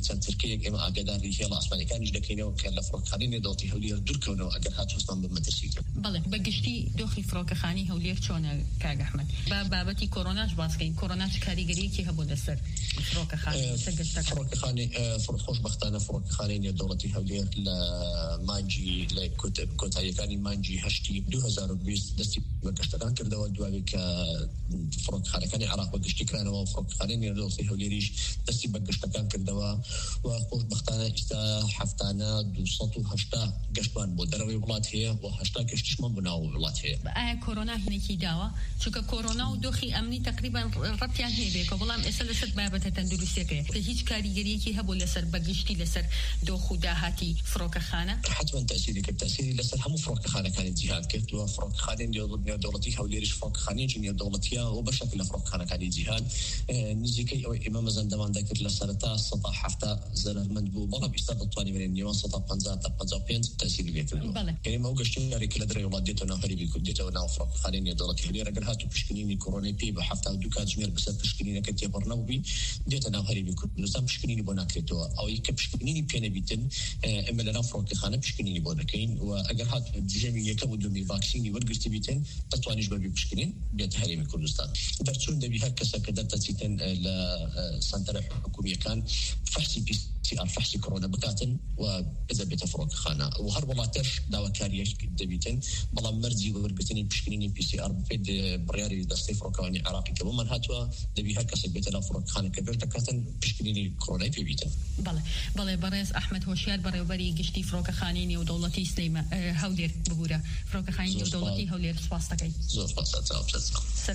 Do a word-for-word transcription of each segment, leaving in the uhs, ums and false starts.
چەند ترکەیەک ئێمە ئاگاداری هێڵە ئاسمانیەکانیش دەکەینەوە کە لە فڕۆکەخانەی نێودەوڵەتی هەولێر دوورکەونەوە ئەگەر هاتووەستان بە مەترسیکە. بەڵێ بەگشتی دۆخی فڕۆکەخانەی هەولێر چۆنە کاگ ئەحمەد؟ با بابەتی کۆرۆناش باسکەین. کۆرۆنا چ کاریگەریەکی هەبوو لەسەر فڕۆکەخانەی فڕۆکەخانەی خۆشبەختانە فڕۆکەخانەی نێودەوڵەتی هەولێر لە مانجی لە کۆتاییەکانی مانجی هەشتی دوو هەزار و بیست دەستی بە گەشتەکان کردەوە دوای کە فڕۆکەخانەکانی عێراق بە گشتی کرانەوە و فڕۆکەخانەی نێودەوڵەتی هەولێریش دەستی بە گەشتەکان کردەوە و خۆشبەختانە ئێستا هەفتانە دووسەد و هەشتا گەشتمان بۆ دەرەوەی وڵات هەیە و هەشتا گەشتیشمان بۆ ناو وڵات هەیە. ئایا کۆرۆنا هینێکی داوە؟ چونکە کۆرۆنا و دۆخی ئەمنی تقریبان ڕەتیان هەیە کە بەڵام ئێستا لەسەر بابەتە تەندروستیەکەیە کە هیچ کاریگەریەکی هەبوو لەسەر بەگشتی لەسەر دۆخ و داهاتی فڕۆکەخانە؟ حتما تأثیری کرد. تأثیری لەسەر هەموو فڕۆکەخانەکانی جیهان کرد و فڕۆکەخانەی نێودەوڵەتی هەولێریش فڕۆکەخانەیەکی نێودەوڵەتیە و بەشێک لە فڕۆکەخانەکانی جیهان نزیکەی ئەوەی ئێمە مەزەندەمان دەکرد لە سەرەتا سەد و هەفتە زەرمەند بوو، بەڵام ئێستا دەتوانین بێنین نێوان سەد و پەنجا تا پەنجا و پێنج تأثیری لێکردووە. یعنی ئەو گەشتیارێکی لە دەرەوەی وڵات دێتەوە ناو هەرێمی کورد دێتەوە ناو فڕۆکەخانەی نێودەوڵەتی هەولێر ئەگەر هاتوو پشکنینی کۆرۆنای پێی بە هەفتە و دوو کاتژمێر بەسەر پشکنینەکە تێپەڕنەوە بووی دێتە ناو هەرێمی کوردستان پشکنینی بۆ ناکرێتەوە. ئەوەی کە پشکنینی پێ نەبیتن ئێمە لە ناو فڕۆکەخانە پشکنینی بۆ دەکەین و ئەگەر هات دژەمی یەکەم و دومی ڤاکسینی وەرگرتی بیتن دەتوانیش بەبێ پشکنین بێتە هەرێمی کوردستان. دەرچوون دەبی هەر کەسە کە دەرتەچیتن لە سنتەرە حکومیەکان فەحسی پی سي آر فحصی کۆرۆنا بکاتن و بذە بێتە فڕۆکەخانە و هەر وڵاتەش داواکاریەک دەبیتن، بەڵام مەرجی وەرگرتنی پشکنینی پی سي آر بێت بڕیاری دەستەی فڕۆکەوانی عێراقی کە بۆمان هاتووە دەبی هەر کەسێک بێتە ناو فڕۆکەخانە کە بێت دەکاتن پشکنینی کۆرۆنای پێ بیتن. بەڵێ بەڵێ بەڕێز ئەحمەد هۆشیار بەڕێوەبەری گشتی فڕۆکەخانەی نێودەوڵەتی سلەیمە هەولێر ببوورە فڕۆکەخانەی نێودەوڵەتی هەولێر سپاس دەکەین. زۆر سپاس.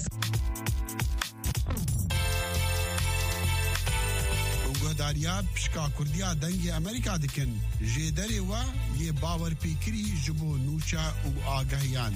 گۆداریات پشکا کوردیا دەنگی ئەمریکا دکن ژێدەرێ وە لێ باوەڕ پێکری ji بۆ نوچە و ئاگەهیان.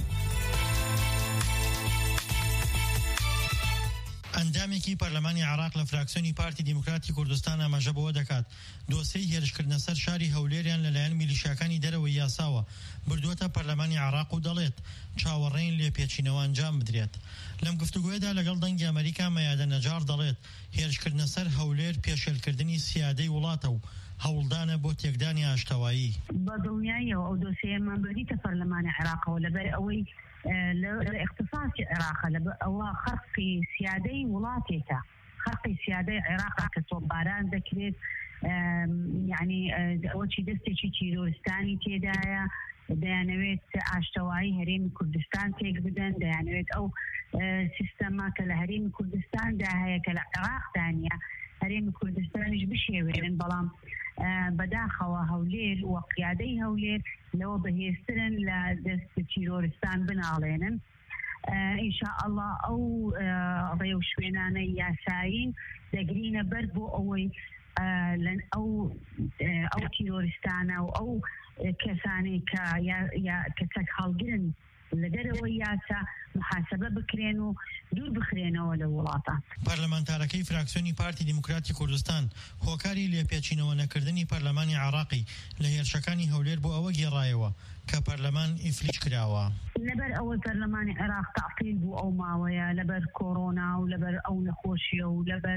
ئەندامێکی پەرلەمانی عێراق لە فراکسیۆنی پارتی دیموکراتی کوردستان ئاماژە بەوە دەکات دۆسەی هێرشکردنە سەر شاری هەولێریان لەلایەن میلیشیاکانی دەرەوەی یاساوە بردووەتە پەرلەمانی عێراق و دەڵێت چاوەڕێین لێ پێچینەوە ئەنجام بدرێت. لەم گفتوگۆیەدا لەگەڵ دەنگی ئەمریکا مەیادە نەجار دەڵێت هێرشکردنە سەر هەولێر پێشێلکردنی سیادەی وڵاتە و هەوڵدانە بۆ تێکدانی ئاشتەوایی. بە دڵنیاییەوە ئەو دۆسەیەمان بردیتە پەرلەمانی عێراقەوە لەبەر ئەوەی لە اقتصادی عێراقە لەبەر ئەوە خەرقی سیادەی وڵاتێکە، خەرقی سیادەی عێراقە کە تۆپباران دەکرێت، یعنی ئەوە چی دەستێکی تیرۆریستانی تێدایە، دەیانەوێت ئاشتەوایی هەرێمی کوردستان تێک بدەن، دەیانەوێت ئەو سیستەما کە لە هەرێمی کوردستاندا هەیە کە لە عێراقدانە هەرێمی کوردستانیش بشێوێنن، بەڵام بەداخەوە هەولێر و قیادەی هەولێر لەوە بەهێزترن لە دەست تیرۆریستان بناڵێنن. ئینشاء الله ئەو ڕێو شوێنانەی یاسایین دەگرینە بەر بۆ ئەوەی ئەو ئەو تیرۆریستانە و ئەو کەسانی کە چەک هەڵگرن لە دەرەوەی یاسا محاسبە بکرێن و دوور بخرێنەوە لە وڵاتە. پەرلەمانتارەکەی فراکسیۆنی پارتی دیموکراتی کوردستان هۆکاری لێپێچینەوە نەکردنی پەرلەمانی عێراقی لە هێرشەکانی هەولێر بۆ ئەوە گێڕایەوە کە پەرلەمان ئیفلیج کراوە. لەبەر ئەوەی پەرلەمانی عێراق تەعتیل بوو ئەو ماوەیە لەبەر کۆرۆنا و لەبەر ئەو نەخۆشیە و لەبەر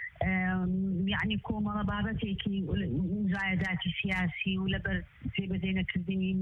یعنی کۆمەڵە بابەتێکی زایداتی سیاسی و لەبەر تێبەدێ نەکردنی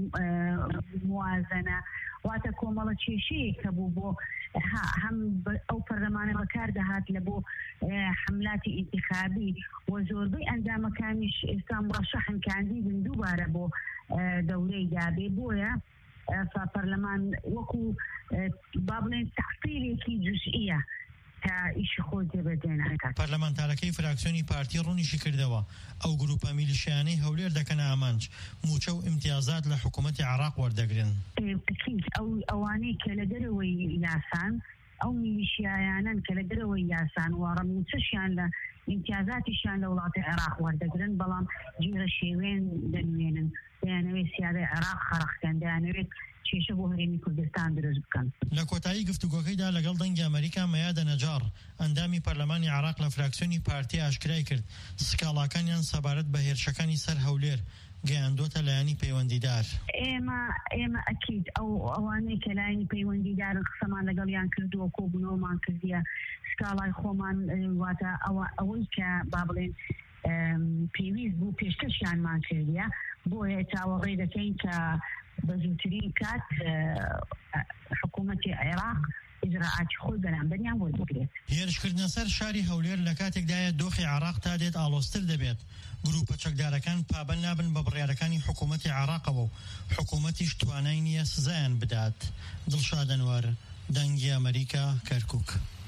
موازنە واتە کۆمەڵە کێشەیەک کە بوو بۆ هەم ئەو پەرلەمانە بەکار دەهات لە بۆ حملاتی ئینتیخابی و زۆربەی ئەندامەکانیش ئێستا مڕەشەحن کاندیدن دووبارە بۆ دەورەی دابێ، بۆیە پەرلەمان وەکو با بڵێن تەعتیلێکی جوزئیە تا ئیشی خۆ جێبەجێ ناکات. پەرلەمانتارەکەی فراکسیۆنی پارتی ڕوونیشی کردەوە ئەو گروپە میلیشیانەی هەولێر دەکەنە ئامانج موچە و امتیازات لە حکوومەتی عێراق وەردەگرن. ئەو ئەوانەی کە لە دەرەوەی یاسان ئەو میلیشیایانن کە لە دەرەوەی یاسان و ڕەموچەشیان لە امتیازاتیشیان لە وڵاتی عێراق وەردەگرن، بەڵام جێرە شێوێن دەنوێنن، دەیانەوێت سیادەی عێراق خەرقکەن، دەیانەوێت کێشە بۆ هەرێمی کوردستان دروست بکەن. لە کۆتایی گفتوگۆکەیدا لەگەڵ دەنگی ئەمریکا مەیادە نەجار ئەندامی پەرلەمانی عێراق لە فراکسیۆنی پارتی ئاشکرای کرد سکاڵاکانیان سەبارەت بە هێرشەکانی سەر هەولێر گەیاندۆتە لایەنی پەیوەندیدار. ئێمە ئێمە ئەکید ئەو ئەوانەی کە لایەنی پەیوەندیدارن قسەمان لەگەڵیان کردووە کۆبوونەوەمان کردیە سکاڵای خۆمان واتە ئەوەی کە با بڵێن پێویست هەموو پێشکەشیانمان کردیە بۆیە چاوەڕێ دەکەین کە بەزووترین کات حکوومەتی عێراق ئیجراعاتی خۆی بەرامبەریان وەربگرێت. هێرشکردنە سەر شاری هەولێر لە کاتێکدایە دۆخی عێراق تا دێت ئاڵۆزتر دەبێت. گروپە چەکدارەکان پابەند نابن بە بڕیارەکانی حکوومەتی عێراقەوە و حکوومەتیش توانای نییە سزایان بدات. دڵشاد ئەنوار، دەنگی ئەمریکا، کەرکووک.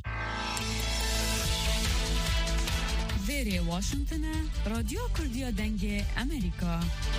وێرێ واشنگتنە، رادیۆ کوردیە دەنگێ ئەمریکا.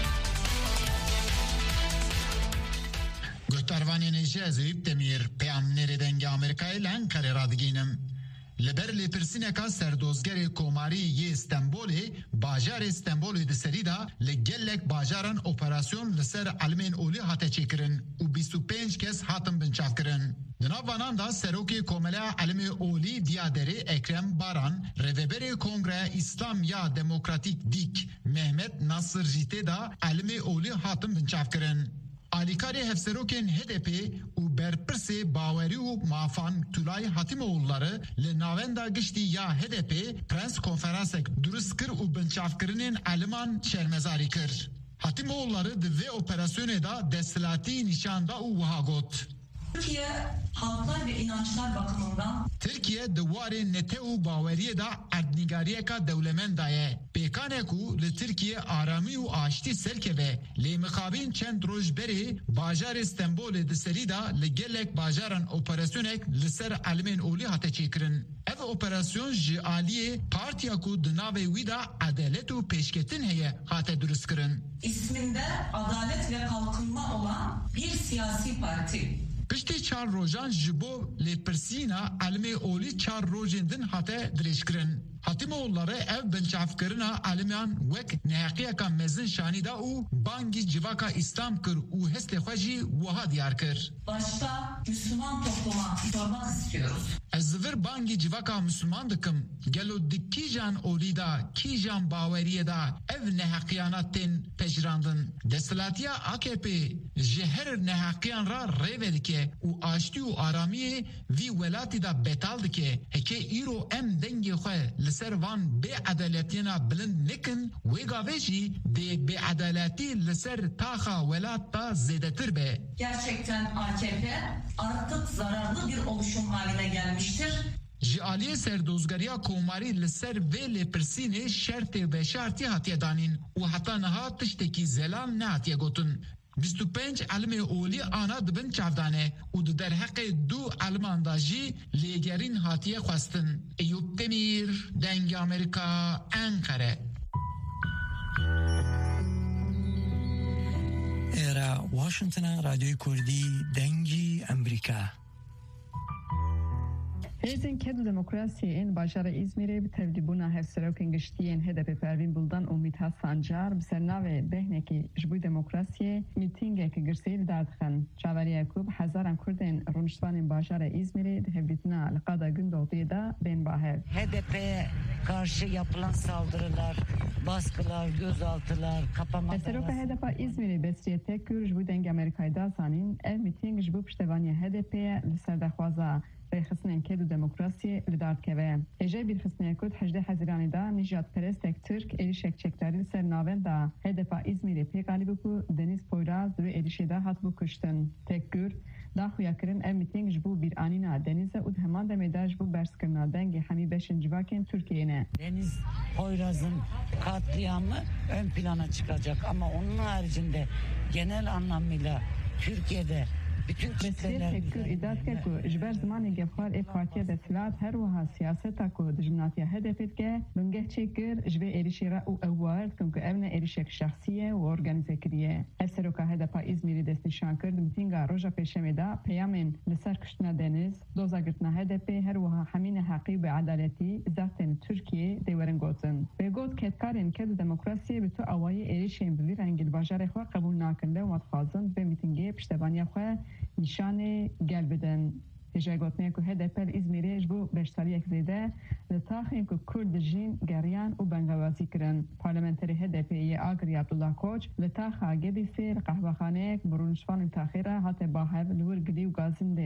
گوهداروانی نیجه زویب دمیر پیامنر دنگ آمریکای لانکاره را دگینم. لبر لپرسینکا سردوزگر کوماری ی استنبولی باجار استنبولی دسری دا لگلک باجاران اپراسیون لسر علمین اولی هاته چیکرن و بیست و پنج کس هاتم بنچاف کرن. دنابانان دا سروکی کوملا علمی اولی دیادری اکرم باران رویبر کنگره اسلام یا دموکراتیک دیک محمد ناصر جیته دا علمی اولی هاتم بنچاف کرن. آلیکاری هفسروکن هدپی و برپرسی باوری و مافان تولای حاتimoğulları لناوندا گشتی یا هدپی پرنس کنفرانسک درست کر و بنچاف کرنین علمان شرمزاری کر. حاتimoğulları دوی operasyonu da destilati nişanda u vahagot. Türkiye halklar ve inançlar bakımından Türkiye duvarı nete u bavariye da erdnigariyeka devlemendaye. Pekaneku le Türkiye arami u aşti serkeve le mekabin çend rojberi bajar İstanbul'e de serida le gelek bajaran operasyonek le ser almen oli hate çekirin. Ev operasyon ji aliye partiya ku dınave vida adalet u peşketin heye hate durust kırın. İsminde adalet ve kalkınma olan bir siyasi parti. Pişti çar rojan jibo le persina alme oli çar rojendin hate direşkirin. Hatimoğulları ev bençafkırına alimiyan vek nehaqiyaka mezin şanida u bangi civaka İslam kır u hesle xwaji vaha diyar kır. Başta Müslüman topluma sormak istiyoruz. Ez bangi civaka Müslüman dıkım. Gelo dikkijan olida kijan baveriye da ev nehaqiyanatin peşrandın. Destilatiya A K P jeher nehaqiyan ra revedike u aşti u aramiye vi velati da betaldike heke iro em dengi xwe لسر به عدالتینا بلند نکن ویگاوشی de به عدالتی لسر تاخا ولات تا زیدتر به. Gerçekten A K P artık zararlı bir oluşum haline gelmiştir. Jialiye serdozgariya komari lser ve lepersine şerte ve şarti hatiye danin u hatta naha tişteki zelan ne hatiye gotun. بیست و پنج علم اولی آنا دبن چافدانه و در حق دو علمانداجی لیگرین هاتیه خواستن. ایوب تمیر دنگ آمریکا انقره. ایرا واشنطن رادیوی کردی دنگی امریکا. Hezin kedu demokrasiye in bajar İzmir'e bir tevdibuna hevserokin giştiyen H D P Pervin Buldan u Mithat Sancar bisernave behneki jbu demokrasiye mitingeki girseyil dardxan. Çavariye kub hazaran Kurdin runştvanin bajar İzmir'e hevditna alqada gün doğduğu da ben bahev. H D P'ye karşı yapılan saldırılar, baskılar, gözaltılar, kapamalar. Hevseroka H D P İzmir'e besriye tekkür jbu denge Amerika'yı da sanin ev miting jbu piştevaniye H D P'ye liserdexwaza خصنن کدو دموکراسی لدارد که هجای بیر خصنه کد هجده حزیرانی دا نجات پرستک ترک ایریشک چکتاری سر ناون دا هدفا ازمیری پیقالی بکو دنیز پویراز دو ایریشی دا هات بو کشتن تکگر دا خویا کرن ام میتینگ جبو بیر آنینا دنیزه ود همان دمیده جبو برس کرنا دنگی همی beşin civaken Türkiye'ne. Deniz Poyraz'ın katliamı ön plana çıkacak ama onun haricinde genel anlamıyla Türkiye'de بسیار تکر ایداد که کو جبر زمانی گفار ای پارتی دستلات هر وها سیاست کو دجمناتی هدفت که بنگه چکر جبه ایریشی را او اوارد کم که امن ایریشک شخصیه و ارگانیزه کریه. افسرو که هدفا ازمیری دست نشان کرد میتینگا روژا پیشمی دا پیامین لسر کشتنا دنیز دوزا گرتنا هدفی هر وها همین حقی و عدالتی زارتن ترکیه دیورن گوتن. به گوت کتکارین که دموکراسی به تو اوای ایریشین بویر انگل باجار خوا قبول ناکنده و متخازن به میتینگی پشتبانی خوا نشانه گل بدن. هجای گوتنه که هدپل ازمیریش بو بشتاری یک زیده لطاقین که کرد جین گریان و بنگوازی کرن. پارلمنتری هدپی آگری عبدالله کوچ لطاق آگه بی سیر قهوه خانه برونشوان تاخیره حتی با هف لور گلی و گازندین.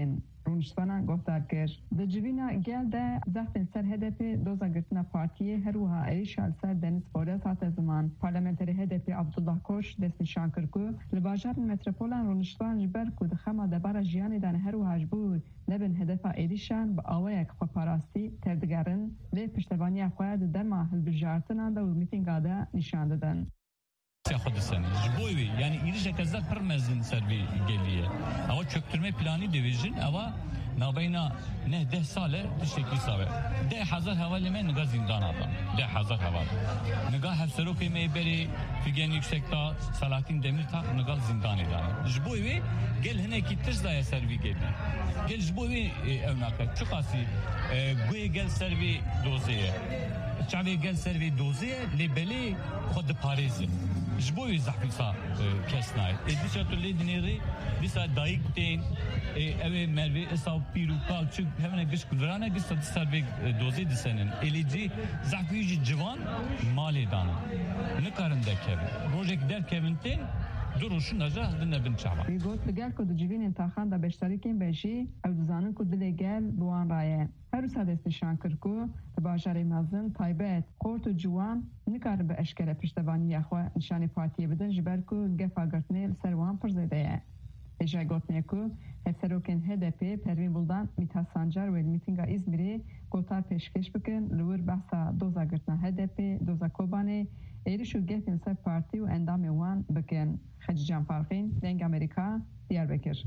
رونشتوانا گفتار کرد. دجوینا گل ده زخت سر هدف دوزا گرتنا پارتیه هروها ایشال سر دنیس بورس هات زمان پارلمانتری هدف عبدالله کوش دست نشان کرد که لباجار متروپولان رونشتوان جبر که دخما دبار جیانی دان هروها جبود لبن هدف ایشان با آوایک خپاراستی تردگرن لی پشتوانی خواهد درما هلبجارتنا دو میتینگا ده نشان دادن. خود السنة جبوي يعني إيرجا كذا برمزن سربي جلية أو çöktürme planı division أو نابينا نه ده ساله تشتكي ساوي ده حزر هوا من نگاه زندان آدم ده حزر هوا نگاه هفسرو که میبری فیگن یکسکتا سلاطین دمیر تا نگاه زندان دانه جبوي گل هنه کی تجزای سربي گلی گل جبوي اوناکه چقاسی گوی گل سربي دوزیه چاوی گل سربي دوزیه لبلی خود پاریزه جبوي زحفيصا كسناي اديشا تولي دنيري بيسا دايكتين اوي مالوي اساو بيروكا تشو همنا گش كدرانا گش تسربي دوزي دسنن اليجي زحفيجي جوان مالي دانا نكارن دا كيفن روجك در كيفنتين دروشون نجاح دنا بن شعبان يقول لقال كود جيبين انتخان دا بشتركين بيشي او دزانن كود لقال بوان رايه هر ساده استشان کرکو باجار مازن تایبت قورت و جوان نکار به اشکال پشتوانی اخوا نشان پارتی بدن جبر کو گفا گرتنه سروان پرزیده اجای گوتنه کو هفسروکن هدپی پروین بولدان میتا سانجار و میتینگا ازمیری گوتار پیشکش بکن لور بحثا دوزا گرتنه هدپی دوزا کوبانه ایرشو گفتن سر پارتی و اندام وان بکن خجیجان فارقین دنگ امریکا دیار بکر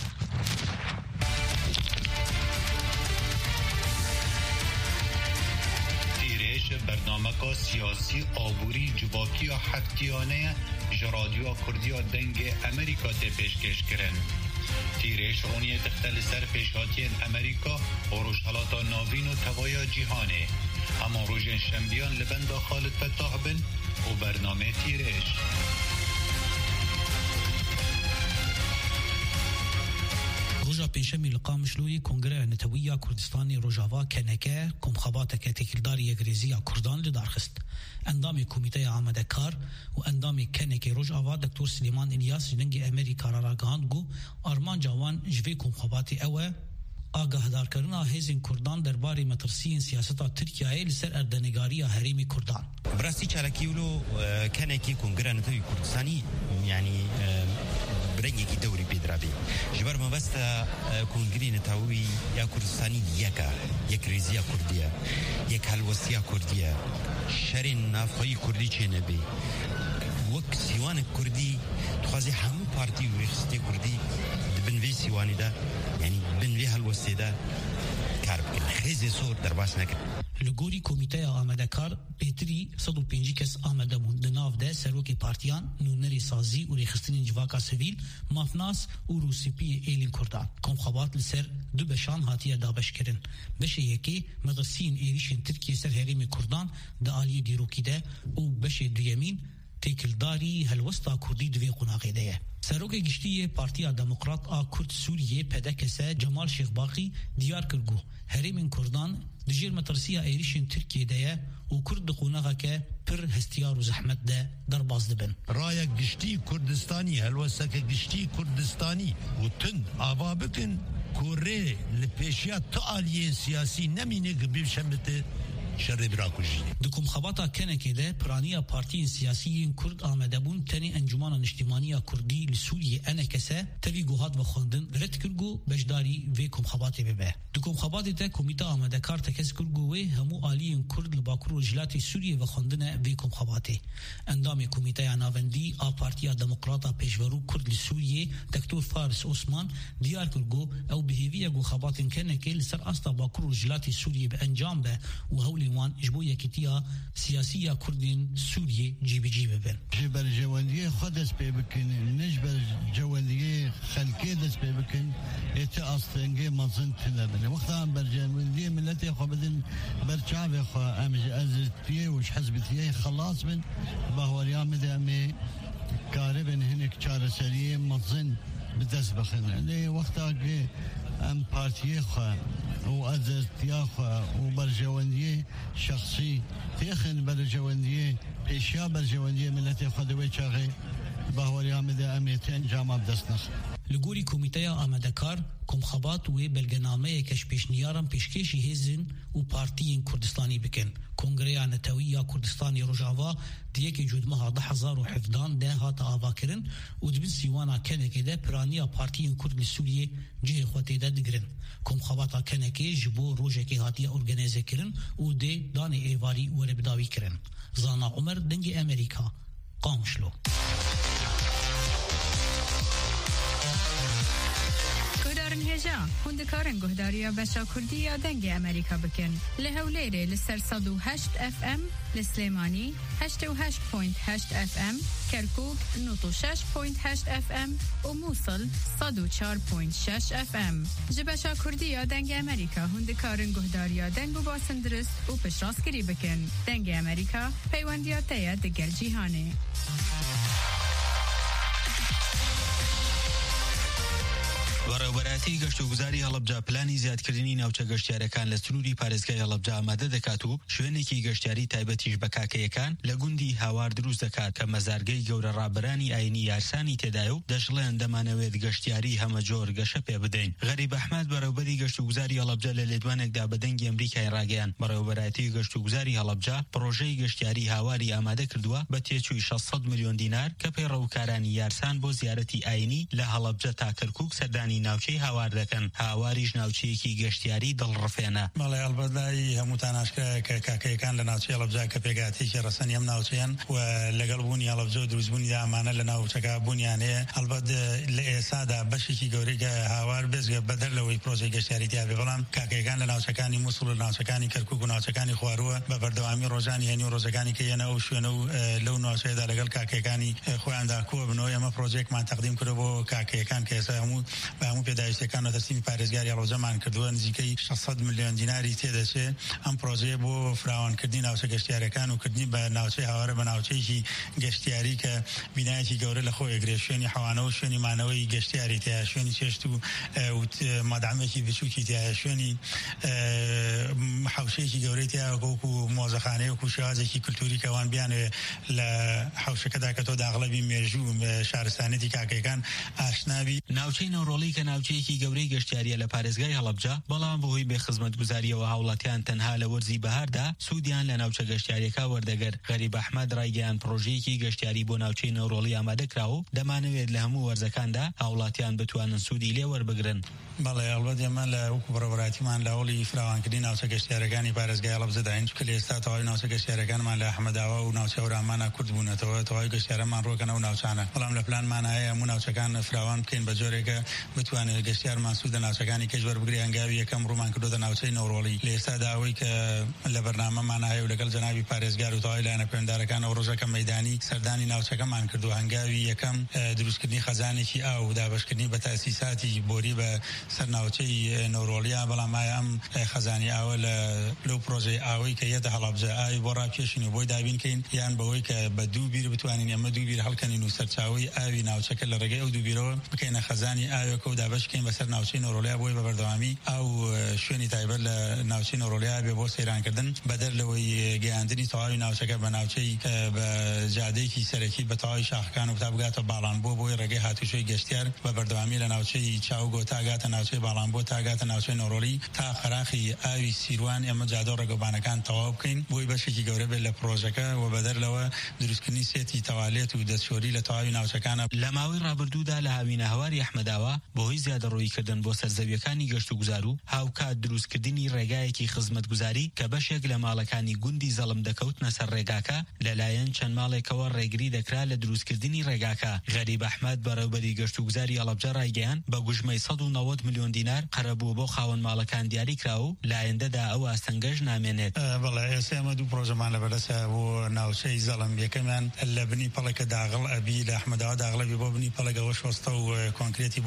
برنامه کا سیاسی آبوری جواکی یا حدکیانه جرادیو کردیا دنگ امریکا ته پیشکش کرن تیرش رونی تختل سر پیشهاتین امریکا و روشحالاتا ناوین و توایا جیهانه اما روژن شنبیان لبند خالد فتاح بن و برنامه تیرش روجا پیشمی لقام شلوی کنگره نتویه کردستانی روجاوا کنکه کمخابات که تکیلداری یگریزی کردان لدارخست اندام کمیته آمده کار و اندام کنکه روجاوا دکتور سلیمان الیاس جنگ امریکا را راگاند گو آرمان جوان جوی کمخاباتی اوه آگاه دار کرنا هزین کردان درباره مترسین سیاستا ترکیه لسر اردنگاری حریم کردان براستی چارکیولو کنکه کنگره نتوی کردستانی یعنی برنگی کی دوری پیدرابی جبر ما بس کنگری نتاوی یا کردستانی یکا یک ریزیا کردیه یک حلوسیا کردیه شرین نافخایی کردی چه نبی وک سیوان کردی تخوازی همه پارتی و رخصتی کردی بنوی سیوانی دا یعنی بنوی حلوستی دا کار بکن خیزی سور در باس نکن لگوری کمیته آمده کار پیتری صد و پنجی کس آمده بون دناف ده سروک پارتیان نونری سازی و ریخستین جواکا سویل مافناس و روسیپی ایلین کردان کمخابات لسر دو بشان هاتیه دابش کرن بشه یکی مدرسین ایریشن ترکیه سر حریم کردان ده آلی دیروکی ده و بشه دویمین تکلداری هلوستا کردی دوی قناقی ده سروک گشتی پارتیا دموکرات آ کرد سوریه پدکسه جمال شیخ باقی دیار کرگو حریم کردان دجير مترسية ايريشن تركيا دايا وكرد قوناغا كا پر هستيار وزحمت دا در باز دبن رايك گشتي كردستاني هلوسك گشتي كردستاني وتن آبا بكن كوري لپیشیا تعالیه سیاسی نمینه گبیب شمته شر براکوجی دکم خباتا کنه که ده پرانیا پارتی سیاسی کرد آمده بون تنی انجمان اجتماعی کردی لسوریه انکسه توی گوهات و خواندن رد کرگو بجداری وی کم خباتی ببه دکم خباتی ده کمیته آمده کار تکس کرگو وی همو آلی کرد لباکر و جلاتی سوریه و خواندن وی کم خباتی اندام کمیته ناوندی آ پارتیا دموکراتا پیشورو کرد لسوریه دکتور فارس عثمان دیار کرگو او بهیویه گو خباتن کنه که لسر استا باکر و جلاتی سوریه به انجام به و هولی وان اجبو یکیتیا سیاسیه کردین سوریه جیب جیب بن جبر جواندیه خود دست پی بکن نجبر جواندیه خلقی دست پی بکن ایتا اصلنگه مازن تنبنه وقتا بر جواندیه ملتی خو بدن بر چاوی خو امج ازتیه وش حزبتیه خلاص بن باوریا مده امی کاربن هنک چاره سریه مازن بدست بخنه لی وقتا که ام پارتیه خو و ازتیه خو و بر جواندیه شخصی تیخن بر جواندیه پیشیا بر جواندیه ملتی خو دوی چاقه باوری آمده امیتی انجام بدست نخ لگوری کمیته آمدکار کمخابات و بلگنامه کش پیشنیارم پیشکشی هزن و پارتیین کردستانی بکن کنگره نتوی یا کردستانی روجاوا دیگه که جودمه ده هزار و حفدان ده هات آوا کرن و دبن سیوانا کنه که ده پرانیا پارتیین کرد سوریه جه خواته ده دگرن کمخاباتا کنه که جبو روژه که هاتی ارگنیزه کرن و ده دان ایواری و ربداوی کرن زانا عمر دنگ امریکا قامشلو هجا هندکارن گهداریا بشا کردی یا دنگ امریکا بکن لهولیره لسر صد و هشت اف ام لسلیمانی هشت و هشت پوینت هشت اف ام کرکوک نوت و شش پوینت هشت اف ام و موصل صد و چار پوینت شش اف ام جبشا کردی یا دنگ امریکا هندکارن گهداریا دنگ و باسندرس و پشراسکری بکن دنگ امریکا پیوندیاتیا دگر جیهانه بەڕێوەبەرەتی گەشت و گوزاری هەڵەبجا پلانی زیادکردنی ناوچە گەشتیارەکان لە سنووری پارێزگای هەڵەبجا ئامادە دەکات و شوێنێکی گەشتیاری تایبەتیش بە کاکەیەکان لە گوندی هاوار دروست دەکات کە مەزارگەی گەورە ڕابەرانی ئاینی یارسانی تێدایە و دەژڵێن دەمانەوێت گەشتیاری هەمەجۆر گەشە پێ بدەین. غەریب ئەحمەد بەڕێوەبەری گەشت و گوزاری هەڵەبجا لە لێدوانێکدا بە دەنگی ئەمریکای ڕاگەیاند. بەڕێوەبەرەتی گەشت و گوزاری هەڵەبجا پرۆژەی گەشتیاری هاواری ئامادە کردووە بە تێچووی شەشسەد میلیۆن دینار کە پەیڕەوکارانی یارسان بۆ زیارەتی ئاینی لە هەڵەبجە تا کەرکووک سەردانی ناوچەی هاوار دەکەن. هاواریش ناوچەیەکی گەشتیاری دڵڕفێنە. مەڵێ ئەڵبەتدای هەمووتان ئاشکرایە کە کاکەیەکان لە ناوچەی هەڵەبجا کە پێگاتێکی ڕەسەنی ئەم ناوچەیان و لەگەڵ بوونی هەڵەبجە و دروستبوونی ئەمانە لە ناوچەکە بوونیان هەیە. ئەڵبەت لە ئێسادا بەشێکی گەورەی کە هاوار بێزگە بەدەر لەوەی پرۆژەی گەشتیاری تیا بێ، بەڵام کاکەیەکان لە ناوچەکانی مووسڵ و ناوچەکانی کەرکووک و ناوچەکانی خوارووە بە بەردەوامی ڕۆژانی هەنی و ڕۆژەکانی کە یەنە ئەو شوێنە و لەو ناوچەیەدا لەگەڵ کاکەیەکانی خۆیاندا کووە بنەوە. ئێمە پرۆژێکمان تەقدیم کردو بۆ کاکەیەکان کە ئێستا هەموو بە هەموو پێداویستەکان و تەسلیمی پارێزگاری هەڵەبجەمان کردووە نزیکەی شەشسەد میلیۆن دیناری تێدەچێت. ئەم پرۆژەیە بۆ فراوانکردنی ناوچە گەشتیارەکان و کردنی بە ناوچەی هاوارە بە ناوچەیەکی گەشتیاری کە بینایەکی گەورە لە خۆی ئەگرێت، شوێنی حەوانە و شوێنی مانەوەی گەشتیاری تایە، شوێنی چێشت و مادعمێکی بچووکی تایە، شوێنی حوشەیەکی گەورەی تایە وەکو مۆزەخانەیە وەکو شێوازێکی کولتوری کەوان بیانوێت لە حوشەکەدا کە تۆ داغڵەبی مێژوو شارستانێتی کاکەیەکان ئاشنابی. ناوچەی نەورۆڵی کە ناوچەیەکی گەورەی گەشتیاریە لە پارێزگای هەڵەبجە، بەڵام بەهۆی بێخزمەتگوزاریەوە هاوڵاتیان تەنها لە وەرزی بەهاردا سوودیان لە ناوچە گەشتیاریەکە وەردەگەر. غەریب ئەحمەد ڕایگەیاند پرۆژەیەکی گەشتیاری بۆ ناوچەی نەورۆڵی ئامادەکراوە و دەمانەوێت لە هەموو وەرزەکاندا هاوڵاتیان بتوانن سوودی لێ وەربگرن. بەڵێ ئەڵبەت ئێمە لە وەکو بەڕێوەبەرەتیمان لە هەوڵی فراوانکردنی ناوچە گەشتیارەکانی پارێزگای هەڵەبجەداین، چونکە لە ئێستا تەواوی ناوچە گەشتیارەکانمان لە ئەحمەداوا و ناوچە هەورامانە کورد بوونەتەوە، تەواوی گەشتیارەمان ڕۆکەنە و ناوچانە. بەڵام لە پلانمان هەیە هەموو ناوچەکان فراوان بکەین بە جۆرێکە بتوانێت گەشتیارمان سوودە ناوچەکانی کەش وەربگری. هەنگاوی یەکەم ڕوومان کردوتە ناوچەی نەورۆڵی. لە ئێستادا ئەوەی کە لە بەرنامەمان هەیە و لەگەڵ جەنابی پارێزگار و تەواوی لایەنە پەیوەنددارەکان ئەو ڕۆژەکە مەیدانی سەردانی ناوچەکەمان کردو. هەنگاوی یەکەم دروستکردنی خەزانێکی ئاو و دابەشکردنی بە تاسیساتی بۆری بە سەر ناوچەی نەورۆڵیا. بەڵام ئایا ئەم خەزانی ئاوە لەو پرۆژەی ئاوەی کە یەتە هەڵەبجە ئاوی بۆ ڕاکێشین و بۆی دابینکەین، یان بەوەی کە بە دوو بیر بتوانین ئەمە دوو بیر هەڵکەنین و سەرچاوی ئاوی ناوچەکە لە ڕێگەی ئەو دوو بیرەوە بکەینە خەزانی ئاوێکە و دابەشکەین بەسەر ناوچەی نەورۆڵیا بۆی بە بەردەوامی ئاو شوێنی تایبەت لە ناوچەی نەورۆڵیا بێ بۆ سەیرانکردن بەدەر لەوەی گەیاندنی تەواوی ناوچەکە بە ناوچەی بە جادەیەکی سەرەکی بە تەواوی شاخەکان و تا بگاتە باڵانبۆ بۆی ڕێگەی هاتوچۆی گەشتیار بە بەردەوامی لە ناوچەی چاوگۆ تا گاتە ناوچەی باڵانبۆ تا گاتە ناوچەی نەورۆڵی تا خەراخی ئاوی سیروان ئێمە جادە و ڕێگەبانەکان تەواو بکەین بۆی بەشێکی گەورە بێت لە پرۆژەکە و بەدەر لەوە دروستکردنی سێتی تەوالێت و دەستشۆری لە تەواوی ناوچەکانە. لە ماوەی ڕابردوودا لە هاوینە هەواری ئەحمەداوا بەهۆی زیادەڕۆیکردن بۆ سەرزەویەکانی گەشت و گوزار و هاوکات دروستکردنی ڕێگایەکی خزمەتگوزاری کە بەشێک لە ماڵەکانی گوندی زەڵم دەکەوتنە سەر ڕێگاکە، لەلایەن چەند ماڵێکەوە ڕێگری دەکرا لە دروستکردنی ڕێگاکە. غەریب ئەحمەد بەڕێوەبەری گەشت و گوزاری هەڵەبجە ڕایگەیاند بە گوژمەی سەد و نەوەت میلیۆن دینار قەرەبووە بۆ خاوەن ماڵەکان دیاری کراوە و لایەندەدا ئەو ئاستەنگەش نامێنێت. بەڵێ ئێستا ئێمە دوو پرۆژەمان لەبەردەستە بۆ ناوچەی زەڵم. یەکەمیان لە بنی پەڵێکە داغڵ ئەبی لە ئەحمەداوا داغڵەبی بۆ بنی پەڵێکەوە شۆستە و کۆنکرێتی بۆ بکرێت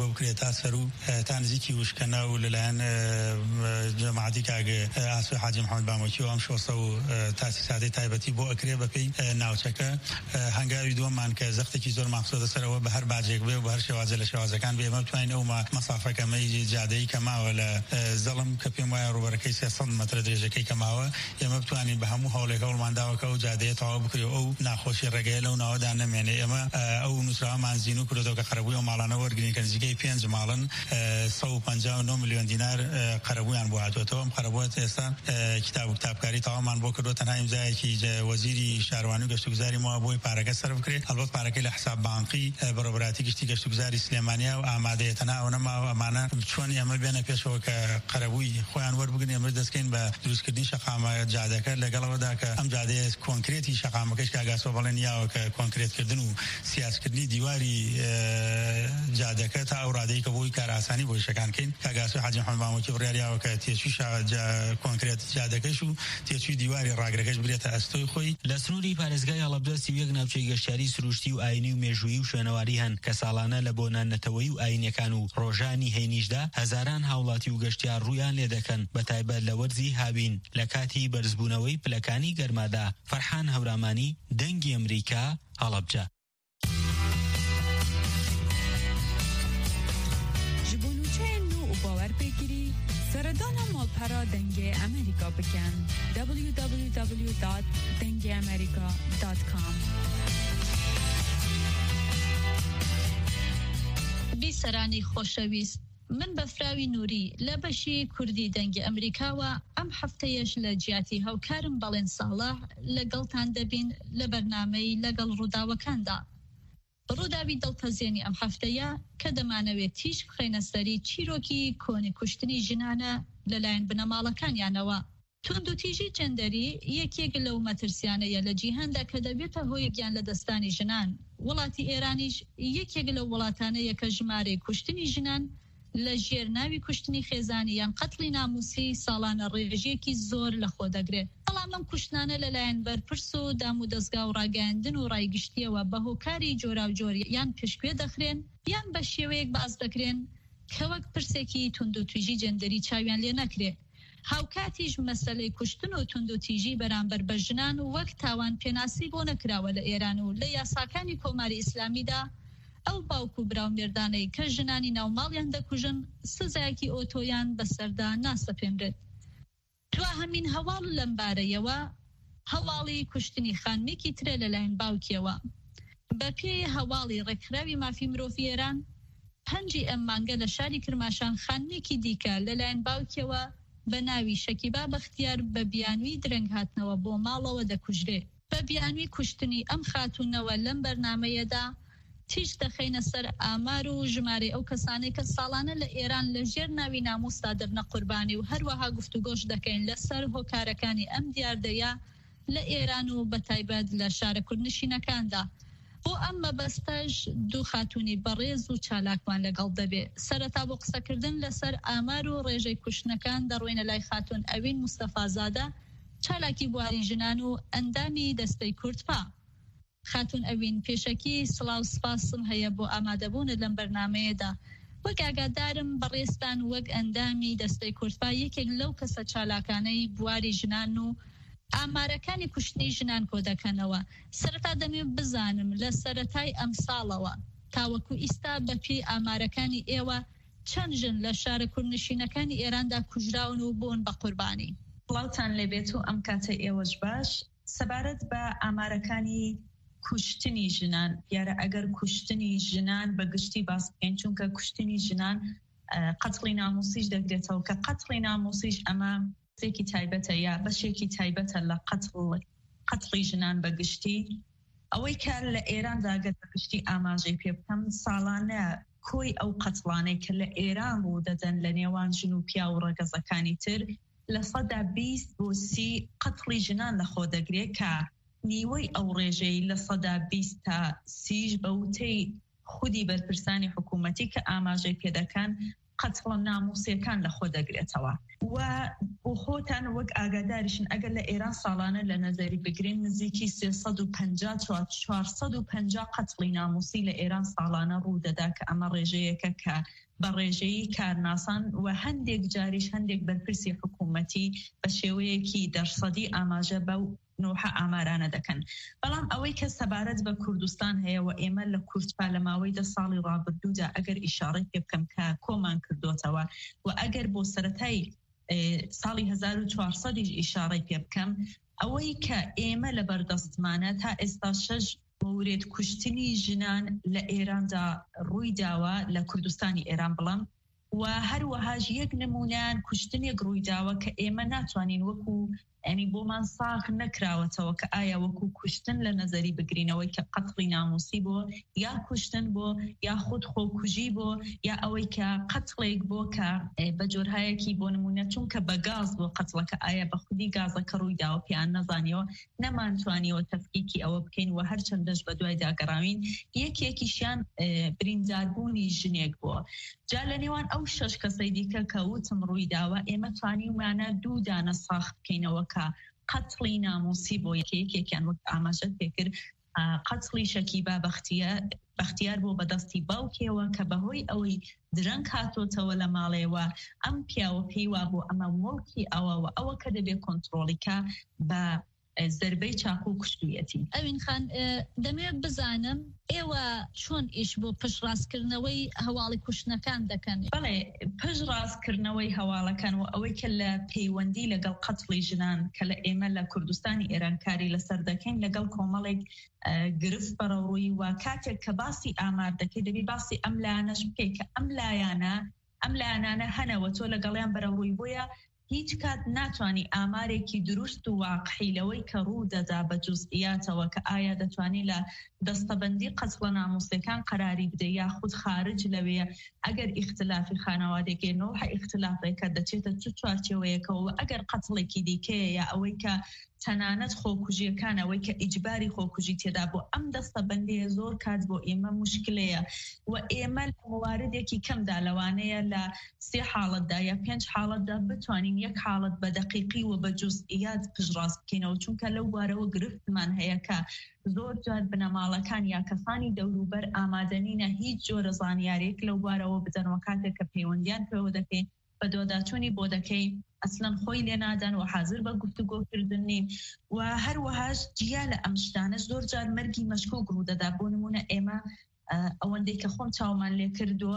تاسرو تانزيكي وشكنا وللان جماعتي كاغ اسو حاجي محمد باموكي وام شوصو تاسيساتي تايبتي بو اكريبا بي ناوچكا هنگاوي دوم مان که زختي زور مقصود سره و بهر باجيك به بهر شوازل شوازه كان به متوين او مسافه كما يجي جادي كما ولا ظلم كبي ما روبركي سياسه متر درجه كي كما يا متواني بهمو هوله كول مان داو كو جادي تو بكري او ناخوشي رجاله نو دان مني اما او نسرا مانزينو كرو قربوي مالنا ورغني كان زيكي بينز مالن صو پنجاه و نه میلیون دینار قربویان بوعد و تو قربوات استا کتاب کتابکاری تماما بو کدو تنها امضای کی وزیری شهروانی گشتگذاری ما بو پارگه صرف کرد البته پارگه له حساب بانقی برابراتی گشتی گشتگذاری سلیمانیه و آماده تنها اون ما امانه چون یم بین پیشو که قربوی خوان ور بگن یم دسکین به دروس کردن شقامه جاده کر لګل ودا که ام جاده کنکریتی شقامه کش که گاسو بلنیا او که کنکریت کردن و سیاست کردنی دیواری جاده که تا اوراده که بوی کار آسانی بوی شکن کین که گاسو حاجی محمد باموکی بریا و که تیشو شا کنکریت جاده کشو تیشو دیواری راگرکش بریت استوی خوی لسنوری پارێزگای هەڵەبجە سیویەک ناوچەی گەشتیاری سروشتی و ئاینی و مێژوویی و شوێنەواری هەن کە ساڵانە لە بۆ نانەتەوەی و ئاینیەکان و ڕۆژانی هەینیشدا هەزاران هاوڵاتی و گەشتیار ڕوویان لێ دەکەن بەتایبەت لە وەرزی هاوین لە کاتی بەرزبوونەوەی پلەکانی گەرمادا. فەرحان هەورامانی، دەنگی ئەمریکا، هەڵەبجە. سردان مالپرا دنگ امریکا بکن دبلیو دبلیو دبلیو دات دنگ امریکا دات کام. بیسەرانی خۆشەویست، من بەفراوی نووری لە بەشی کوردی دەنگی ئەمریکاوە ئەم هەفتەیەش لە جیاتی هاوکارم بەڵێن ساڵح لەگەڵتان دەبین لە بەرنامەی لەگەڵ ڕووداوەکاندا. ڕووداوی دڵپەزێنی ئەم هەفتەیە کە دەمانەوێت تیش بخەینە سەری چیرۆکی کۆنی کوشتنی ژنانە لەلایەن بنەماڵەکانیانەوە. توندوتیژی جەندەری یەکێک لەو مەترسیانەیە لە جیهاندا کە دەبێتە هۆی گیان لە دەستانی ژنان. وڵاتی ئێرانیش یەکێک لەو وڵاتانەیە کە ژمارەی کوشتنی ژنان لە ژێر ناوی کوشتنی خێزانی یان قەتڵی ناموسی ساڵانە ڕێژەیەکی زۆر لەخۆ دەگرێت. بەڵام ئەم کوشتانە لەلایەن بەرپرس و دام و دەستگا و ڕاگەاندن و ڕایگشتیەوە بە هۆکاری جۆرا و جۆری یان پشتگوێ دەخرێن یان بە شێوەیەک باز دەکرێن کە وەک پرسێکی توندوتیژی جەندەری چاویان لێ نەکرێت. هاوکاتیش مەسەلەی کوشتن و توندوتیژی بەرامبەر بە ژنان و وەک تاوان پێناسی بۆ نەکراوە لە ئێران و لە یاساکانی کۆماری ئیسلامیدا ئەو باوکو و براومێردانەی کە ژنانی ناوماڵیان دەکوژن سزایەکی ئۆتۆیان بەسەردا ناسەپێنرێت. دوا هەمین هەواڵ لەمبارەیەوە هەواڵی کوشتنی خانمێکی ترە لەلایەن باوکیەوە. بە پێی هەواڵی ڕێکخراوی مافی مرۆڤی ئێران پەنجی ئەم مانگە لە شاری کرماشان خانمێکی دیکە لەلایەن باوکیەوە بە ناوی شەکیبا بەختیار بە بیانووی درەنگ هاتنەوە بۆ ماڵەوە دەکوژرێ. بە بیانووی کوشتنی ئەم خاتونەوە لەم بەرنامەیەدا تیش دەخەینە سەر ئامار و ژمارە ئەو کەسانەی کە ساڵانە لە ئێران لە ژێر ناوی نامۆستا دەبنە قوربانی و هەروەها گفتوگۆش دەکەین لەسەر هۆکارەکانی ئەم دیاردەیە لە ئێران و بەتایبەت لە شارە کوردنشینەکاندا. بۆ ئەم مەبەستەش دوو خاتوونی بەڕێز و چالاکمان لەگەڵ دەبێ. سەرەتا بۆ قسەکردن لەسەر ئامار و ڕێژەی کوشتنەکان دەڕوێنە لای خاتون ئەوین موستەفازادە چالاکی بواری ژنان و ئەندامی دەستەی کوردپا. خاتون ئەوین پێشەکی سڵاو سپاسم هەیە بۆ ئامادەبوونت لەم بەرنامەیەدا. وەک ئاگادارم بەڕێستان وەک ئەندامی دەستەی کوردپا یەکێک لەو کەسە چالاکانەی بواری ژنان و ئامارەکانی کوشتنی ژنان کۆ دەکەنەوە. سەرەتا دەمێت بزانم لە سەرەتای ئەم ساڵەوە تاوەکو ئیستا بە پێی ئامارەکانی ئێوە چەند ژن لە شارە کوردنشینەکانی ئێراندا کوژراون و بوون بە قوربانی. بڵاوتان لێبێت و ئەم کاتە ئێوەش باش سەبارەت بە ئامارەکانی کوشتنی ژنان یارە ئەگەر کوشتنی ژنان بە گشتی باس بکەین چونکە کوشتنی ژنان قەتڵی ناموسیش دەگرێتەوە کە قەتڵی ناموسیش ئەمە سێکی تایبەتە یا بەشێکی تایبەتە لە قەتڵ قەتڵی ژنان بە گشتی. ئەوەی کە لە ئێراندا ئەگەر بە گشتی ئاماژەی پێ بکەم ساڵانە کۆی ئەو قەتڵانەی کە لە ئێران ڕوو دەدەن لە نێوان ژن و پیا و ڕەگەزەکانی تر لە سەدا بیست بۆ سی قەتڵی ژنان لەخۆ دەگرێت کە نیوەی ئەو ڕێژەی لە سەدا بیست تا سیش بە وتەی خودی بەرپرسانی حکوومەتی کە ئاماژەی پێدەکەن قەتڵە ناموسیەکان لە خۆ دەگرێتەوە و بۆ خۆتان وەک ئاگاداریشن ئەگەر لە ئێران ساڵانە لە نەزەری بگرین نزیکی سێسەد و پەنجا چوارسەد و پەنجا قەتڵی ناموسی لە ئێران ساڵانە ڕوو دەدا کە ئەمە ڕێژەیەکە کە بە ڕێژەیی کارناسان و هەندێک جاریش هەندێک بەرپرسی حکوومەتی بە شێوەیەکی دەرسەدی ئاماژە بە نوحە ئامارانە دەکەن بەڵام ئەوەی کە سەبارەت بە کوردستان هەیە و ئێمە لە کورتپا لە ماوەی دە ساڵی ڕابردوودا ئەگەر ئیشارەت پێ بکەم کە کۆمان کردوتەوە و ئەگەر بۆ سەرەتای ساڵی هەزار و چوارسەدیش ئیشارەی پێ بکەم ئەوەی کە ئێمە لە بەردەستمانە تا ئێستا شەش مورد کوشتنی ژنان لە ئێراندا ڕووی داوە لە کوردستانی ئێران بڵام و هەروەهاش یەک نمونەیان کوشتنێک ڕووی داوە کە ئێمە ناتوانین وەکو ئەنی بۆمان ساغ نەکراوەتەوە کە ئایا وەکو کوشتن لە نەزەری بگرینەوەی کە قەتڵی ناموسی بۆ یا کوشتن بۆ یا خود خۆکوژی بۆ یا ئەوەی کە قەتڵێک بۆ کە بە جۆرهایەکی بۆ نمونە چونکە بە گاز بۆ قەتڵەکە ئایا بە خودی گازەکە ڕووی داوە پیان نەزانیەوە نەمانتوانیەوە تەفکیکی ئەوە بکەین و هەرچەندەش بە دوای داگەڕاوین یەکێکیشیان برینداربوونی ژنێک بووە جا لە نێوان ئەو شەش کەسەی دیکە کە وتم ڕووی داوە ئێمە توانیمانە دوو دانە ساخ بکەینەوە قەتڵی ناموسی بۆ یەکێکێکیان وەک ئاماژە پێکرد قەتڵی شەکیبا بەختیار بۆ بەدەستی باوکێەوە کە بەهۆی ئەوەی درەنگ هاتۆتەوە لە ماڵێەوە ئەم پیاوە پێیوا بۆ ئەمە وڵکی ئەوەوە ئەوە کە دەبێت کۆنتترۆلیکە بە زربەی چاق و کوشتویەتی ئەوین خان دەمێت بزانم ئێوە چۆن ئیش بۆ پشتڕاستکردنەوەی هەواڵی کوشتنەکان دەکەن بەڵێ پشتڕاستکردنەوەی هەواڵەکان و ئەوەی کە لە پەیوەندی لەگەڵ قەتڵی ژنان کە لە ئێمە لە کوردستانی ئێرانکاری لەسەر دەکەین لەگەڵ کۆمەڵێک گرفت بەڕەوڕووی و کاتێک کە باسی ئامار دەکەی دەبی باسی ئەم لایانەش بکەی کە ئەم لایانە ئەم لایانانە هەنەوە تۆ لەگەڵیان بەرەوڕووی بۆیە هیچ کات ناتوانانی ئامارێکی دروست و واقعیلەوەی کە ڕوو دەدا بە جزئیاتەوە کە ئایا دەتوانانی لە دەستەبەندی قەتڵە ناموسیەکان قەراری بدە یا خود خارج لەوێ ئەگەر ئیختلافی خانەوادێکێنەوە هە ئیختلافێکە دەچێتە چ چوارچێوەیەکەوە ئەگەر قەتڵێکی دیکەیە یا ئەوەی کە تەنانەت خۆکوژیەکانەوەی کە ئیجباری خۆکوژی تێدا بۆ ئەم دەستەبەندیە زۆر کات بۆ ئێمە مشکلەیە و ئێمە مواردێکی کەمدا لەوانەیە لە سێ حاڵەتدا یا پێنج حاڵەتدا بتوانین یەک حاڵەت بە دەقیقی و بە جزئیات پشتڕاست بکەینەوە چونکە لەو بوارەوە گرفتمان هەیە کە زۆر جار بنەماڵەکان یا کەسانی دەوروبەر ئامادەنینە هیچ جۆرە زانیارێک لەو بوارەوە بدەنەوە کاتێک کە پەیوەندیان پێوە دەکەین بە دۆداچوونی بۆ دەکەین ئەسلەن خۆی لێ نادەن و حاضر بە گفتوگۆکردن نین و هەروەهاش جیا لە ئەم شتانە زۆر جار مەرگی مەشکوک ڕوو دەدا بۆ نمونە ئێمە ئەوەندەی کە خۆم چاومان لێ کردووە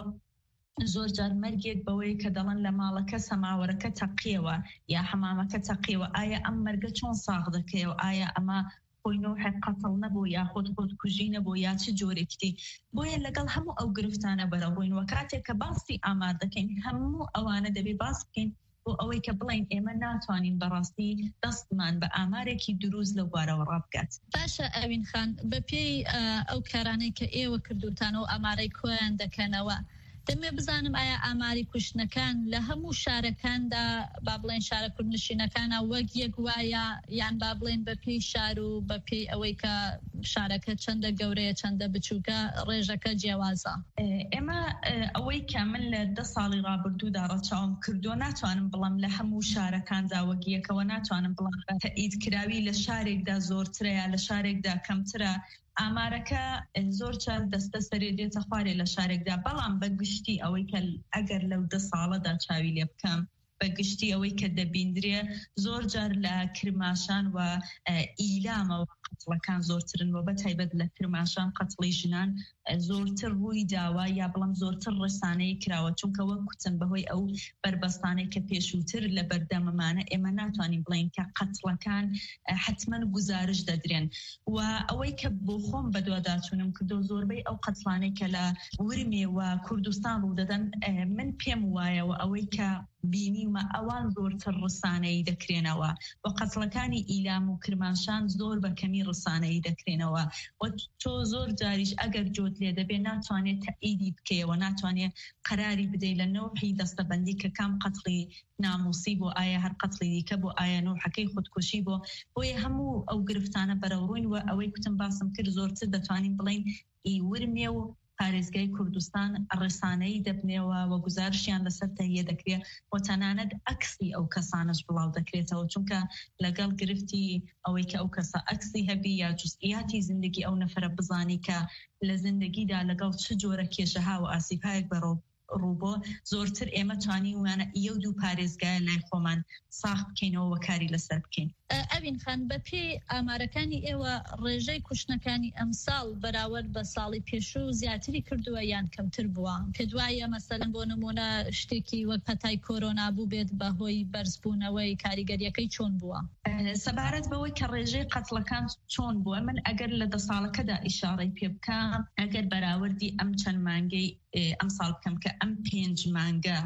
زۆر جار مەرگێک بەوەی کە دەڵن لە ماڵەکە سەماوەرەکە تەقیەوە یا حەمامەکە تەقیەوە ئایا ئەم مەرگە چۆن ساغ دەکەیەوە ئایا ئەمە خۆینەوە حق قەتڵ نەبوو یا خۆت خۆت کوژی نەبوو یا چ جۆرێکتی بۆیە لەگەڵ هەموو ئەو گرفتانە بەرەڕووین و کاتێک کە باسی ئامار دەکەین هەموو ئەوانە دەبێ باس بکەین بۆ ئەوەی کە بڵین ئێمە ناتوانین بەڕاستی دەستمان بە ئامارێکی دروست لەو بارەوە ڕابگات. باشە ئەوین خان بە پێی ئەو کارانەی کە ئێوە کردوتانەوە ئامارەی کۆیان دەکەنەوە دەمێ بزانم ئایا ئاماری کوشتنەکان لە هەموو شارەکاندا با بڵێن شارە کوردنشینەکانە وەک یەک وایە یان با بڵێن بە پێی شار و بە پێی ئەوەی کە شارەکە چەندە گەورەیە چەندە بچووکە ڕێژەکە جیاوازە. ئێمە ئەوەی کە من لە دە ساڵی ڕابردوودا ڕەچاوم کردو ناتوانم بڵم لە هەموو شارەکاندا وەکیەکەوە ناتوانم بڵم تەئیدکراوی لە شارێکدا زۆرترە یا لە شارێکدا کەمترە ئامارەکە زۆر چار دەستە سەرێ دێتە خوارێ لە شارێکدا بەڵام بە گشتی ئەوەی کە ئەگەر لەو دە ساڵەدا چاوی لێ بکەم بە گشتی ئەوەی کە دەبیندرێ زۆر جار لە کرماشان و ئیلامەوە قەتڵەکان زۆرترن و بە تایبەت لە کرماشان قەتڵی ژنان زۆرتر ڕووی داوە یا بڵم زۆرتر ڕسانەی کراوە چونکە وەک کوتن بەهۆی ئەو بربەستانەی کە پێشووتر لە بەردەمەمانە ئێمە ناتوانین بڵین کە قەتڵەکان حتمما گزارش دەدرێن و ئەوەی کە بۆ خۆم بە دوواداچوونم کردو زۆربەی ئەو قەتڵانەی کە لە ورمێ و کوردستان ڕوو دەدەن من پێم وایەوە ئەوەی کە بینیمە ئەوان زۆرتر ڕسانەی دەکرێنەوە و قەتڵەکانی ئیلام و کرماشان زۆر بە کەمی ڕسانەی دەکرێنەوە و تۆ زۆر جاریش ئەگەر جۆت لێ دەبێ ناتوانێت تەئیدی بکەیەوە ناتوانێت قەراری بدەی لە نەوحی دەستەبەندی کە کام قەتڵی ناموسی بۆ ئایا هەر قەتڵی دیکە بۆ ئایا نەوحەکەی خودکوشی بۆ بۆیە هەموو ئەو گرفتانە بەرەوڕووین و ئەوەی کوتم باسم کرد زۆرتر دەتوانین بڵین ئی ورمێ و پارێزگای کوردستان ڕێسانەی دەبنێەوە و گزارشیان لەسەر تەهیە دەکرێت و تەنانەت ئەکسی ئەو کەسانش بڵاو دەکرێتەوە چونکە لەگەڵ گرفتی ئەوەی کە ئەو کەسە ئەکسی هەبی یا جوزئیاتی زندگی ئەو نەفرە بزانی کە لە زندگیدا لەگەڵ چ جۆرە کێشەها و ئاسیبهایەک بەڕۆ ڕووبۆ زۆرتر ئێمە توانی وانە ئیە و دوو پارێزگای لای خۆمان ساخ بکەینەوە و کاری لەسەر بکەین. ئەوین خان بە پێی ئامارەکانی ئێوە ڕێژەی کوشتنەکانی ئەمساڵ بەراورد بە ساڵی پێشوو زیاتری کردووە یان کەمتر بووە؟ پێ دوایە مەسەلەن بۆ نمونە شتێکی وەک پەتای کۆرۆنا بوو بێت بەهۆی بەرزبوونەوەی کاریگەریەکەی چۆن بووە؟ سەبارەت بەوەی کە ڕێژەی قەتڵەکان چۆن بووە من ئەگەر لە دە ساڵەکەدا ئیشارەی پێ بکەم ئەگەر بەراوردی ئەم چەند مانگەی ئەم ساڵ بکەم کە ئەم پێنج مانگە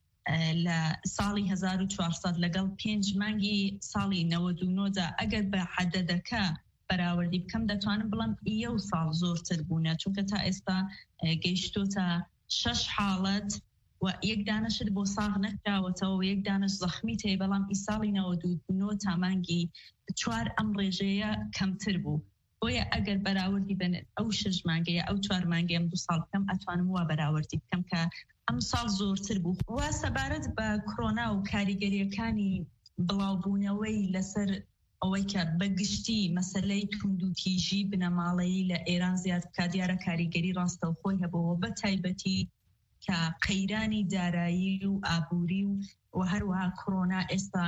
لە ساڵی هەزار و چوارسەد لەگەڵ پێنج مانگی ساڵی نەوەد و نۆدا ئەگەر بە حەدەدەکە بەراوردی بکەم دەتوانم بڵم ئیە و ساڵ زۆرتر بوونە چونکە تا ئێستا گەیشتۆتە شەش حاڵەت و یەک دانەشت بۆ ساغ نەکراوەتەوە و یەک دانش زەخمی تێ بەڵام ئی ساڵی نەوەد و نۆ تا مانگی چوار ئەم ڕێژەیە کەمتر بوو. بۆیە ئەگەر بەراوردی بن ئەو شش مانگەیە ئەو چوار مانگەی ئەم دوو ساڵ بکەم ئەتوانم وا بەراوردی بکەم کە ئەم ساڵ زۆرتر بوو. وا سەبارەت بە کۆرۆنا و کاریگەریەکانی بڵاوبوونەوەی لەسەر ئەوەی کە بەگشتی مەسەلەی توندوتیژی بنەماڵەیی لە ئێران زیاد بکات دیارە کاریگەری ڕاستەوخۆی هەبەوە بە تایبەتی کە قەیرانی دارایی و ئابووری و هەروەها کۆرۆنا ئێستا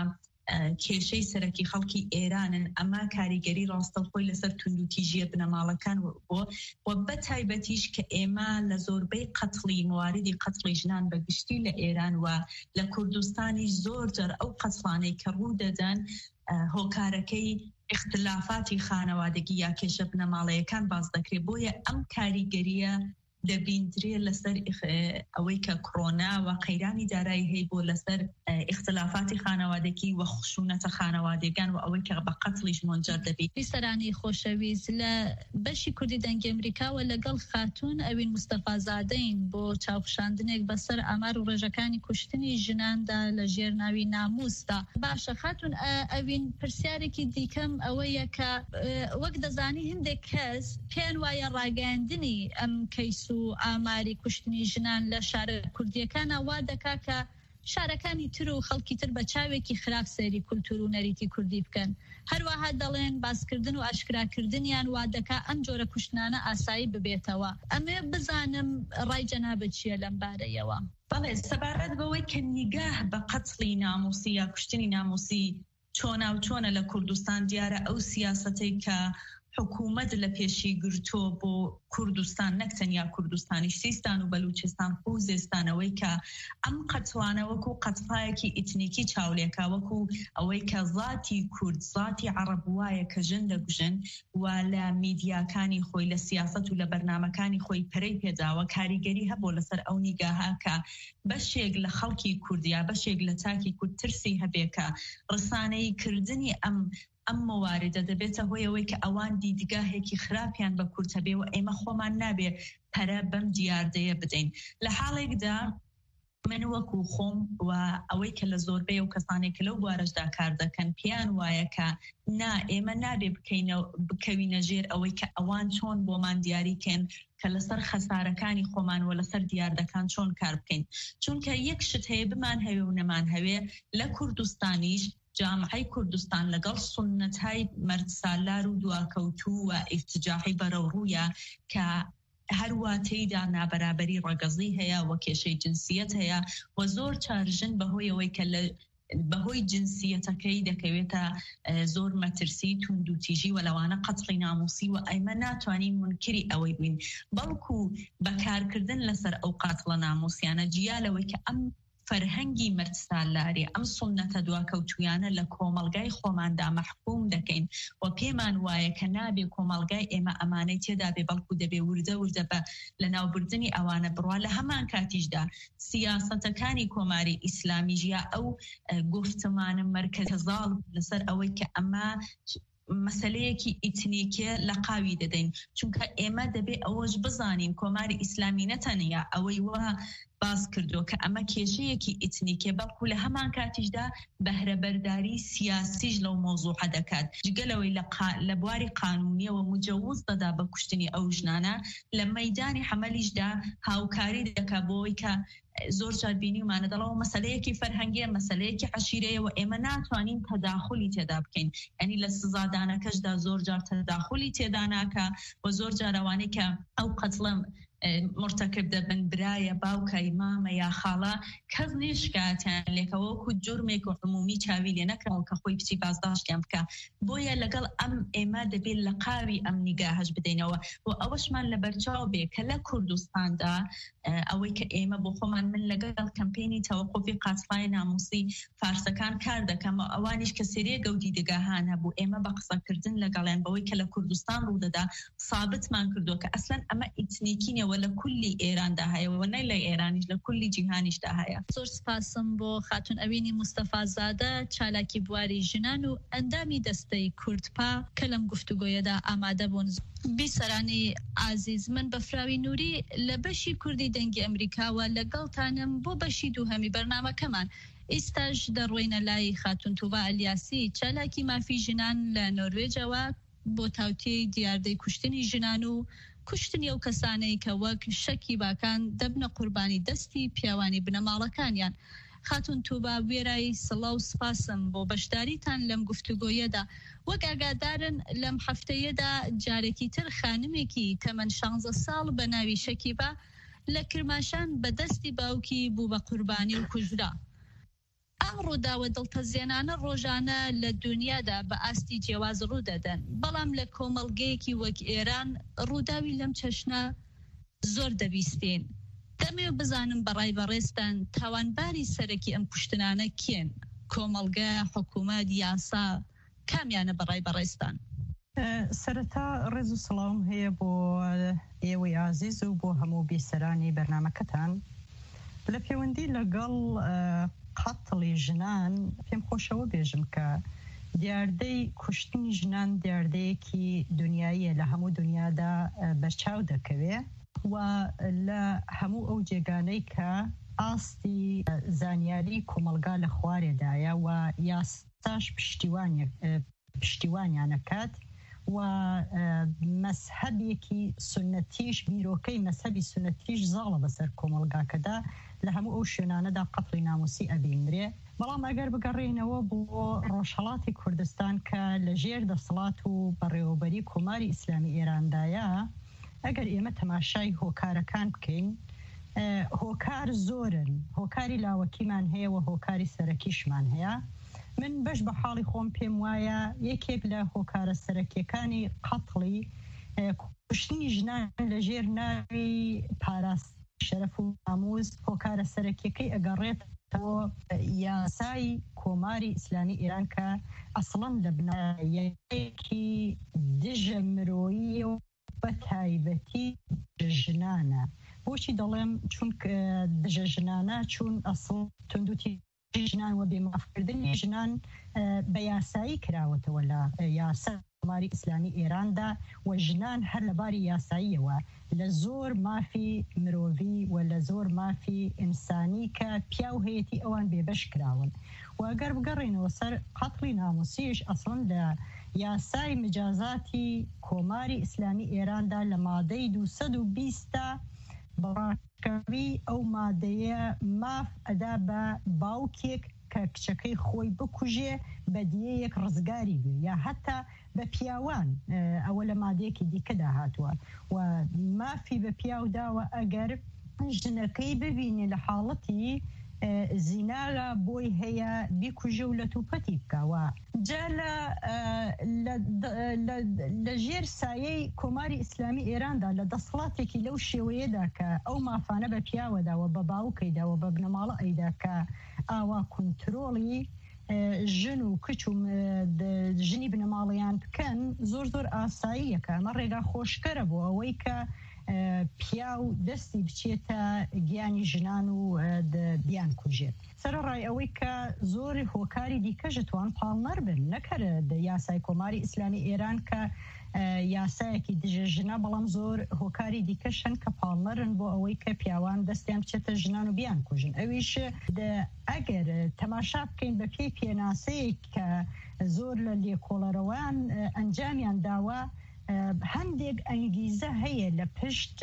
کێشەی سەرەکی خەڵکی ئێرانن ئەمە کاریگەری ڕاستەوخۆی لەسەر توندوتیژیە بنەماڵەکان بۆ و بە تایبەتیش کە ئێمە لە زۆربەی قەتڵی مواردی قەتڵی ژنان بەگشتی لە ئێران و لە کوردستانی زۆر جار ئەو قەتڵانەی کە ڕوو دەدەن هۆکارەکەی اختلافاتی خانەوادگی یا کێشە بنەماڵەیەکان باز دەکرێت بۆیە ئەم کاریگەریە دەبیندرێ لەسەر ئەوەی کە کۆرۆنا و قەیرانی دارایی هەیە بۆ لەسەر اختلافاتی خانەوادگی و خشونەتە خانەوادەکان و ئەوەی کە بە قەتڵیش مۆنجەر دەبێت. بیسەرانی خۆشەویست لە بەشی کوردی دەنگی ئەمریکاوە لەگەڵ خاتون ئەوین مستەفازادەین بۆ چاوخشاندنێک بەسەر ئامار و ڕێژەکانی کوشتنی ژناندا لە ژێر ناوی ناموستا. باشە خاتون ئەوین پرسیارێکی دیکەم ئەوەیە کە وەک دەزانی هەندێک کەس پێیان وایە ڕاگەاندنی ئەم کەیس و ئاماری کوشتنی ژنان لە شارە کوردیەکانە وا دەکا کە شارەکانی تر و خەڵکی تر بە چاوێکی خراپ سەیری کولتور و نەریتی کوردی بکەن. هەروەها دەڵێن باسکردن و ئاشکراکردنیان وا دەکا ئەم جۆرە کوشتنانە ئاسایی ببێتەوە. ئەمێ بزانم ڕای جەنابەت چییە لەم بارەیەوە؟ بەڵێ سەبارەت بەوەی کە نیگاه بە قەتڵی ناموسی یا کوشتنی ناموسی چۆنا و چۆنە لە کوردستان دیارە ئەو سیاسەتەی کە حکوومەت لە پێشی گرتۆ بۆ کوردستان نەکتەنیا کوردستانی سیستان و بەلوچستان و زێستانەوەی کە ئەم قەتڵانە وەکو قەتفایەکی ئیتنیکی چاولێکا وەکو ئەوەی کە زاتی کورد زاتی عەرەب وایە کە ژن دەگوژن و لە میدیاکانی خۆی لە سیاست و لە بەرنامەکانی خۆی پەرەی پێداوە کاریگەری هەبوو لەسەر ئەو نیگاها کە بەشێک لە خەڵکی کوردیا بەشێک لە تاکی کورد ترسی هەبێکە ڕسانەی کردنی ئەم ئەم مواردە دەبێتە هۆیەوەی کە ئەوان دیدگاهێکی خراپیان بە کورتە بێ و ئێمە خۆمان نابێ پەرە بەم دیاردەیە بدەین. لە حاڵێکدا من وەکو خۆم و ئەوەی کە لە زۆربەی و کەسانێک لەو بوارەشدا کار دەکەن پیان وایە کە نا ئێمە نابێ بکەوینە ژێر ئەوەی کە ئەوان چۆن بۆمان دیاریکەن کە لەسەر خەسارەکانی خۆمان و لەسەر دیاردەکان چۆن کار بکەین. چونکە یەک شت هەیە بمان هەوێ و نەمان هەوێ لە کوردستانیش جامعەی کوردستان لەگەڵ سنەت‌های مەردسالار و دواکەوتوو و ئیرتجاعی بەرەو ڕوویە کە هەروە تێیدا نابەرابەری ڕەگەزی هەیە و کێشەی جنسیەت هەیە و زۆر چارژن بەهۆیەوەی کە لە بەهۆی جنسیەتەکەی دەکەوێتە زۆر مەترسی توندوتیژی و لەوانە قەتڵی ناموسی و ئەمە ناتوانین منکری ئەوەی بووین بەڵکو بەکارکردن لەسەر ئەو قاتڵە ناموسیانە جیالەوەی کە ئەم فەرهەنگی مەردسالاری ئەم سنەتە دواکەوتویانە لە کۆمەلگای خۆماندا مەحکوم دەکەین و پێمان وایە کە نابێ کۆمەلگای ئێمە ئەمانەی تێدا بێ بەڵکو دەبێ وردە وردە بە لە ناوبردننی ئەوانە بڕوا لە هەمان کاتیشدا سیاسەتەکانی کۆماری ئیسلامیژیا ئەو گفتمانە مەرکەزاڵ لەسەر ئەوەی کە ئەمە مەسەلەیەکی ئیتنیکێ لە قاوی دەدەین چونکە ئێمە دەبێ ئەوەش بزانین کۆماری ئیسلامی نەتەنیا ئەوەی وە باز کردو کە ئەمە کێشەیەکی ئیتنیکێ بەڵکو لە هەمان کاتیشدا بەهرەبەرداری سیاسیش لەو مۆزوعە دەکات جگەلەوەی لە بواری قانونیەوە مجەوز دەدا بە کوشتنی ئەو ژنانە لە مەیدانی حەمەلیشدا هاوکاری دەکا بۆی کە زۆر جار بینیمانە دەڵەوە مەسەلەیەکی فەرهەنگیە مەسەلەیەکی عەشیرەیەوە ئێمە ناتوانین تەداخلی تێدا بکەین یعنی لە سزادانەکەشدا زۆر جار تەداخلی تێدا ناکە و زۆر جارەوانەی کە ئەو قەتڵەم مرتکب دەبن برایە باوکای مامە یا خاڵە کەس نیشکاتیان لێکەوەکو جورمێک و عمومی چاوی لێ نەکراوە کە خۆی بچی بازداشتیان بکە بۆیە لەگەڵ ئەم ئێمە دەبێت لە قاوی ئەم نیگاهەش بدەینەوە و ئەوەشمان لە بەرچاو بێ کە لە کوردستاندا ئەوەی کە ئێمە بۆ خۆمان من لەگەڵ کەمپێنی تەوەقوفی قاچڵای ناموسی فارسەکان کار دەکەم و ئەوانیش کە سێرێ گەودی دەگاهان هەبوو ئێمە بە قسەکردن لەگەڵیان بەوەی کە لە کوردستان ڕوودەدا سابتمان کردووە کە ئەسلەن ئەمە ئیتنیکینەوە لە کولی ئێراندا هەیە و نەی لە ئێرانیش لە کولی جیهانیشدا هەیە. زۆر سپاسم بۆ خاتون ئەوینی مستەفازادە چالاکی بواری ژنان و ئەندامی دەستەی کوردپا کە لەم گفتوگۆیەدا ئامادە بوون. بیسەرانی ئازیز من بە فراوی نووری لە بەشی کوردی دەنگی ئەمریکاوە لەگەڵتانم بۆ بەشی دووهەمی بەرنامەکەمان. ئێستاش دەڕۆینە لای خاتون توبا ئەلیاسی چالاکی مافی ژنان لە نۆروێجەوە بۆ تاوتیەی دیاردەی کوشتنی ژنان و کوشتنی ئەو کەسانەی کە وەک شەکی باکان دەبنە قوربانی دەستی پیاوانی بنەماڵەکانیان. خاتون توبا وێرای سڵاو و سپاسم بۆ بەشداریتان لەم گفتوگۆیەدا. وەک ئاگادارن لەم هەفتەیەدا جارێکی تر خانمێکی تەمەن شانزە ساڵ بە ناوی شەکیبا لە کرماشان بە دەستی باوکی بوو بە قوربانی و کوژرا. ئەم ڕووداوە دڵتەزیێنانە ڕۆژانە لە دنیادا بە ئاستی جیاواز ڕوودەدەن بەڵام لە کۆمەڵگەیەکی وەک ئێران ڕووداوی لەم چەشنە زۆر دەبیستین. دەمێ بزانم بەڕای بەڕێستان تاوانباری سەرەکی ئەم کوشتنانە کێن؟ کۆمەڵگە، حکوومەت، یاسا کامیانە بەڕای بەڕێستان؟ سەرەتا ڕێز و سڵاوم هەیە بۆ ئێوەی عازیز و بۆ هەموو بیسەرانی بەرنامەکەتان. لە پەیوەندی لەگەڵ قەتڵی ژنان پێم خۆشەوە بێژم کە دیاردەی کوشتنی ژنان دیاردەیەکی دنیاییە لە هەموو دنیادا بەرچاو دەکەوێ و لە هەموو ئەو جێگانەی کە ئاستی زانیاری کۆمەلگا لە خوارێدایە و یاساش پشتیوانیانەکات و مەسحەبێکی سنەتیش بیرۆکەی مەسحەبی سنەتیش زاڵە بەسەر کۆمەلگاکەدا لە هەموو ئەو شوێنانەدا قەتڵی ناموسی ئەبینرێ. بەڵام ئەگەر بگەڕێنەوە بۆ ڕۆژهەڵاتی کوردستان کە لە ژێر دەسەڵات و بەڕێوەبەری کۆماری ئیسلامی ئێراندایە ئەگەر ئێمە تەماشای هۆکارەکان بکەین هۆکار زۆرن، هۆکاری لاوەکیمان هەیە و هۆکاری سەرەکیشمان هەیە. من بەش بە حاڵی خۆم پێم وایە یەکێک لە هۆکارە سەرەکیەکانی قەتڵی کوشتنی ژنان لە ژێر ناوی پاراست شەرەف و ناموس هۆکارە سەرەکیەکەی ئەگەڕێتەوە یاسای کۆماری ئیسلامی ئێران کە ئەسڵەن لە بنایەکی دژە مرۆیی و بە تایبەتی ژنانە. بۆچی دەڵێم چونکە دژە ژنانە چون ئەسڵ تندوتی ژنان و بێمافکردنی ژنان بە یاسایی کراوەتەوە لە یاسا کۆماری ئیسلامی ئێراندا و ژنان هەر لەباری یاساییەوە لە زۆر مافی مرۆڤی و لە زۆر مافی ئینسانی کە پیاو هەیەی ئەوان بێبەش کراون. و ئەگەر بگەڕێنەوە سەر قەتڵی ناموسیش ئەسڵن لە یاسای مجازاتی کۆماری ئیسلامی ئێراندا لە مادەی دووسەد و بیستە بەڕاکەوی ئەو مادەیە ماف ئەدا بە باوکێک کە کچەکەی خۆی بکوژێ بە دیەیەک ڕزگاری بێ یا هەتا بە پیاوان ئەوە لە مادەیەکی دیکەدا هاتووە و مافی بە پیاوداوە ئەگەر ژنەکەی ببینێ لە حاڵەتی زیناغا بۆی هەیە بیکوژە و لە توپەتی بکەوە. جا لە ژێر سایەی کۆماری ئیسلامی ئێراندا لە دەسەڵاتێکی لەو شێوەیەدا کە ئەو مافانە بە پیاوەداوە بە باوکەیداوە بە بنەماڵە ئەیدا کە ئاوا کۆنترۆڵی ژن و کچ و ژنی بنەماڵیان بکەن زۆر زۆر ئاساییەکە. ئەمە ڕێگا خۆشکەرە بۆ ئەوەی کە پیا و دەستی بچێتە گیانی ژنان و بیان کوژێت سەرڕای ئەوەی کە زۆر هۆکاری دیکەش توان پاڵنەر بن نەکەرە یاسای کۆماری ئیسلامی ئێران کە یاسایەکی دژە ژنە بەڵام زۆر هۆکاری دیکەشن کە پاڵنەرن بۆ ئەوەی کە پیاوان دەستیان بچێتە ژنان و بیان کوژن ئەویش ئەگەر تەماشا بکەین بە پێی پێناسەیەک کە زۆر لە لێکۆڵەرەوەیان ئەنجامیان داوە هەندێک ئەنگیزە هەیە لە پشت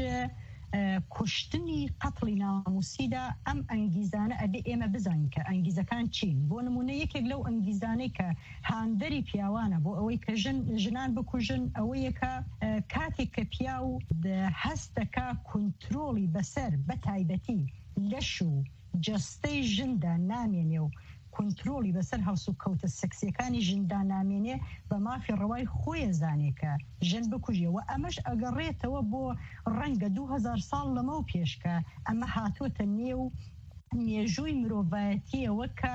کوشتنی قەتڵی ناموسیدا ئەم ئەنگیزانە ئەبێ ئێمە بزانین کە ئەنگیزەکان چین بۆ نمونە یەکێک لەو ئەنگیزانەی کە هاندەری پیاوانە بۆ ئەوەی کە ژنان بکوژن ئەوەیە کە کاتێک کە پیا و هەستەکە کنترۆڵی بەسەر بە تایبەتی لەش و جەستەی ژندا نامێنێ و کنترۆلی بەسەر هەوس و کەوتە سەکسیەکانی ژندا نامێنێ بە مافی ڕەوای خۆیە زانێکە ژن بکوژێەوە ئەمەش ئەگەڕێتەوە بۆ ڕەنگە دوو هەزار ساڵ لەمە و پێشکە ئەمە هاتووەتە نێو مێژووی مرۆڤایەتیەوە کە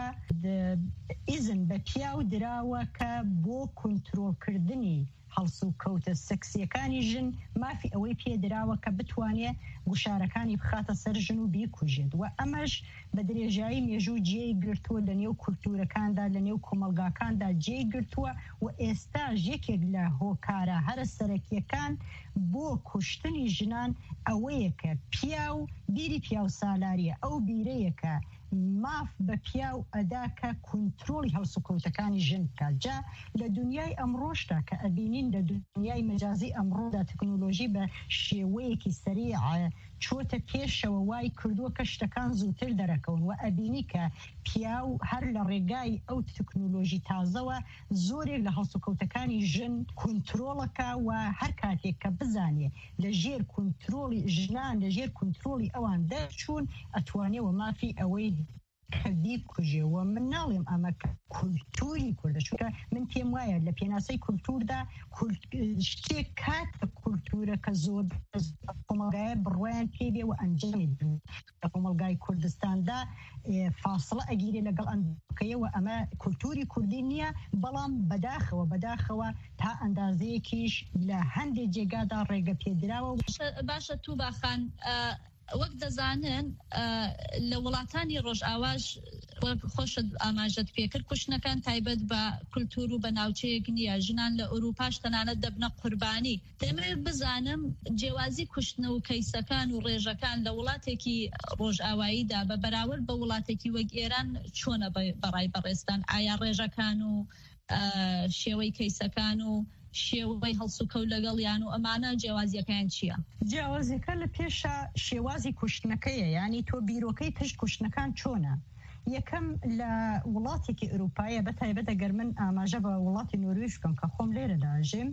ئیزن بە پیا و دراوە کە بۆ کنترۆلکردنی هەڵس و کەوتە سەکسیەکانی ژن مافی ئەوەی پێدراوە کە بتوانێت گوشارەکانی بخاتە سەر ژن و بیکوژێت و ئەمەش بە درێژایی مێژوو جێی گرتووە لە نێو کولتورەکاندا لە نێو کۆمەلگاکاندا جێی گرتووە و ئێستاژ یەکێک لە هۆکارە هەرە سەرەکیەکان بۆ کوشتنی ژنان ئەوەیە کە پیا و بیری پیا و سالاریە ئەو بیرەیەکە ماف بە پیا و ئەداکە کنترۆلی هەوس و کەوتەکانی ژن بکات جا لە دنیای ئەمڕۆشتا کە ئەبینین لە دنیای مەجازی ئەمڕۆدا تەکنۆلۆژی بە شێوەیەکی سەریع چۆتە پێشەوە وای کردووە کە شتەکان زووتر دەرەکەون و ئەبینی کە پیا و هەر لە ڕێگای ئەو تەکنۆلۆژی تازەوە زۆرێک لە هەوس و کەوتەکانی ژن کنترۆڵەکە و هەر کاتێک کە بزانێ لە ژێر کنترۆلی ژنان لە ژێر کنترۆلی ئەوان دەرچوون ئەتوانێەوە مافی ئەوەی کەبی کوژێەوە من ناڵێم ئەمە کولتوری کوردە چونکە من پێم وایە لە پێناسەی کولتوردا شتێک کاتە کولتورە کە زۆر کۆمەلگایە بڕوایان پێبێ و ئەنجامی دوو لە کۆمەلگای کوردستاندا فاصلە ئەگیرێ لەگەڵ ئەندەکەیەوە ئەمە کولتوری کوردی نییە بەڵام بەداخەوە بەداخەوە تا ئەندازەیەکیش لە هەندێک جێگادا ڕێگە پێدراوە باشە تو باخان وەک دەزانن لە وڵاتانی ڕۆژئاواژ خۆشت ئاماژەت پێکرد کوشتنەکان تایبەت بە کولتور و بە ناوچەیەک نییە ژنان لە ئەوروپاش تەنانەت دەبنە قوربانی دەمەوێت بزانم جیاوازی کوشتنە و کەیسەکان و ڕێژەکان لە وڵاتێکی ڕۆژئاواییدا بە بەراورد بە وڵاتێکی وەک ئێران چۆنە بەڕای بەڕێستان ئایا ڕێژەکان و شێوەی کەیسەکان و شێوەی هەڵس و کەوت لەگەڵ یان و ئەمانە جیاوازیەکان چییە؟ جیاوازیەکە لە پێشە شێوازی کوشتنەکەیە ینی تۆ بیرۆکەی پشت کوشتنەکان چۆنە؟ یەکەم لە وڵاتێکی ئەوروپایە بە تایبەت ئەگەر من ئاماژە بە وڵاتی نۆروێژ بکەم کە خۆم لێرەدا ژێم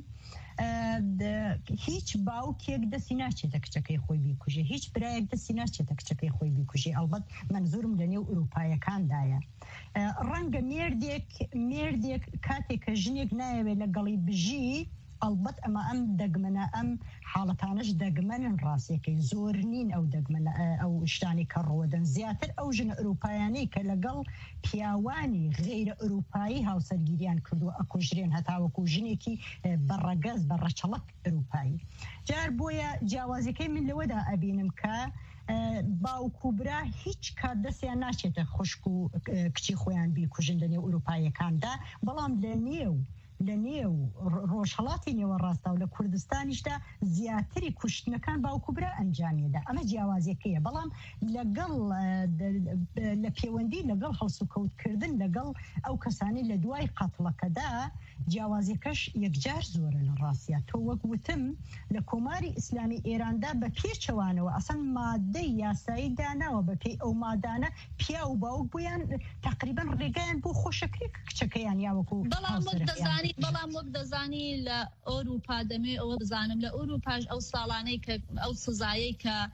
هیچ باوکێک دەستی ناچێتە کچەکەی خۆی بیکوژێ هیچ برایەک دەستی ناچێتە کچەکەی خۆی بیکوژێ ئەڵبەت منزورم لە نێو ئەوروپایەکاندایە ڕەنگە مێردێک مێردێک کاتێک کە ژنێک نایەوێت لەگەڵی بژی ئەڵبەت ئەمە ئەم دەگمەنە ئەم حاڵەتانش دەگمەنن ڕاستیەکەی زۆر نین ئەو دەگمەنە ئەو شتانی کە ڕۆدەن زیاتر ئەو ژنە ئەوروپایانەی کە لەگەڵ پیاوانی غیرە ئەوروپایی هاوسەرگیریان کردو ئەکوژرێن هەتاوەکو ژنێکی بەڕەگەز بەڕەچەڵک ئەوروپایی جار بۆیە جیاوازەکەی من لەوەدا ئەبینم کە باوکوبرا هیچ کات دەستیان ناچێتە خوشک و کچی خۆیان بیکوژن لە نێو ئەوروپایەکاندا بەڵام لە نێو لە نێو ڕۆژهەڵاتی نێوە ڕاستا و لە کوردستانیشدا زیاتری کوشتنەکان باوکوبرا ئەنجامێدا ئەمە جیاوازیەکەیە بەڵام لەگەڵ لە پەیوەندی لەگەڵ هەڵس و کەوتکردن لەگەڵ ئەو کەسانی لە دوای قەتڵەکەدا جیاوازیەکەش یەکجار زۆرە لە ڕاستیە تۆ وەک وتم لە کۆماری ئیسلامی ئێراندا بە پێچەوانەوە ئەسەن مادەی یاسایی داناوە بە پێی ئەو مادانە پیا و باوک بوویان تقریبان ڕێگایان بۆ خۆشەکری کچەکەیان یاوەکو بەڵام وەک دەزانی لە ئەوروپا دەمێ ئەوە بزانم لە ئەوروپاش ئەو ساڵانەی کە ئەو سزایەی کە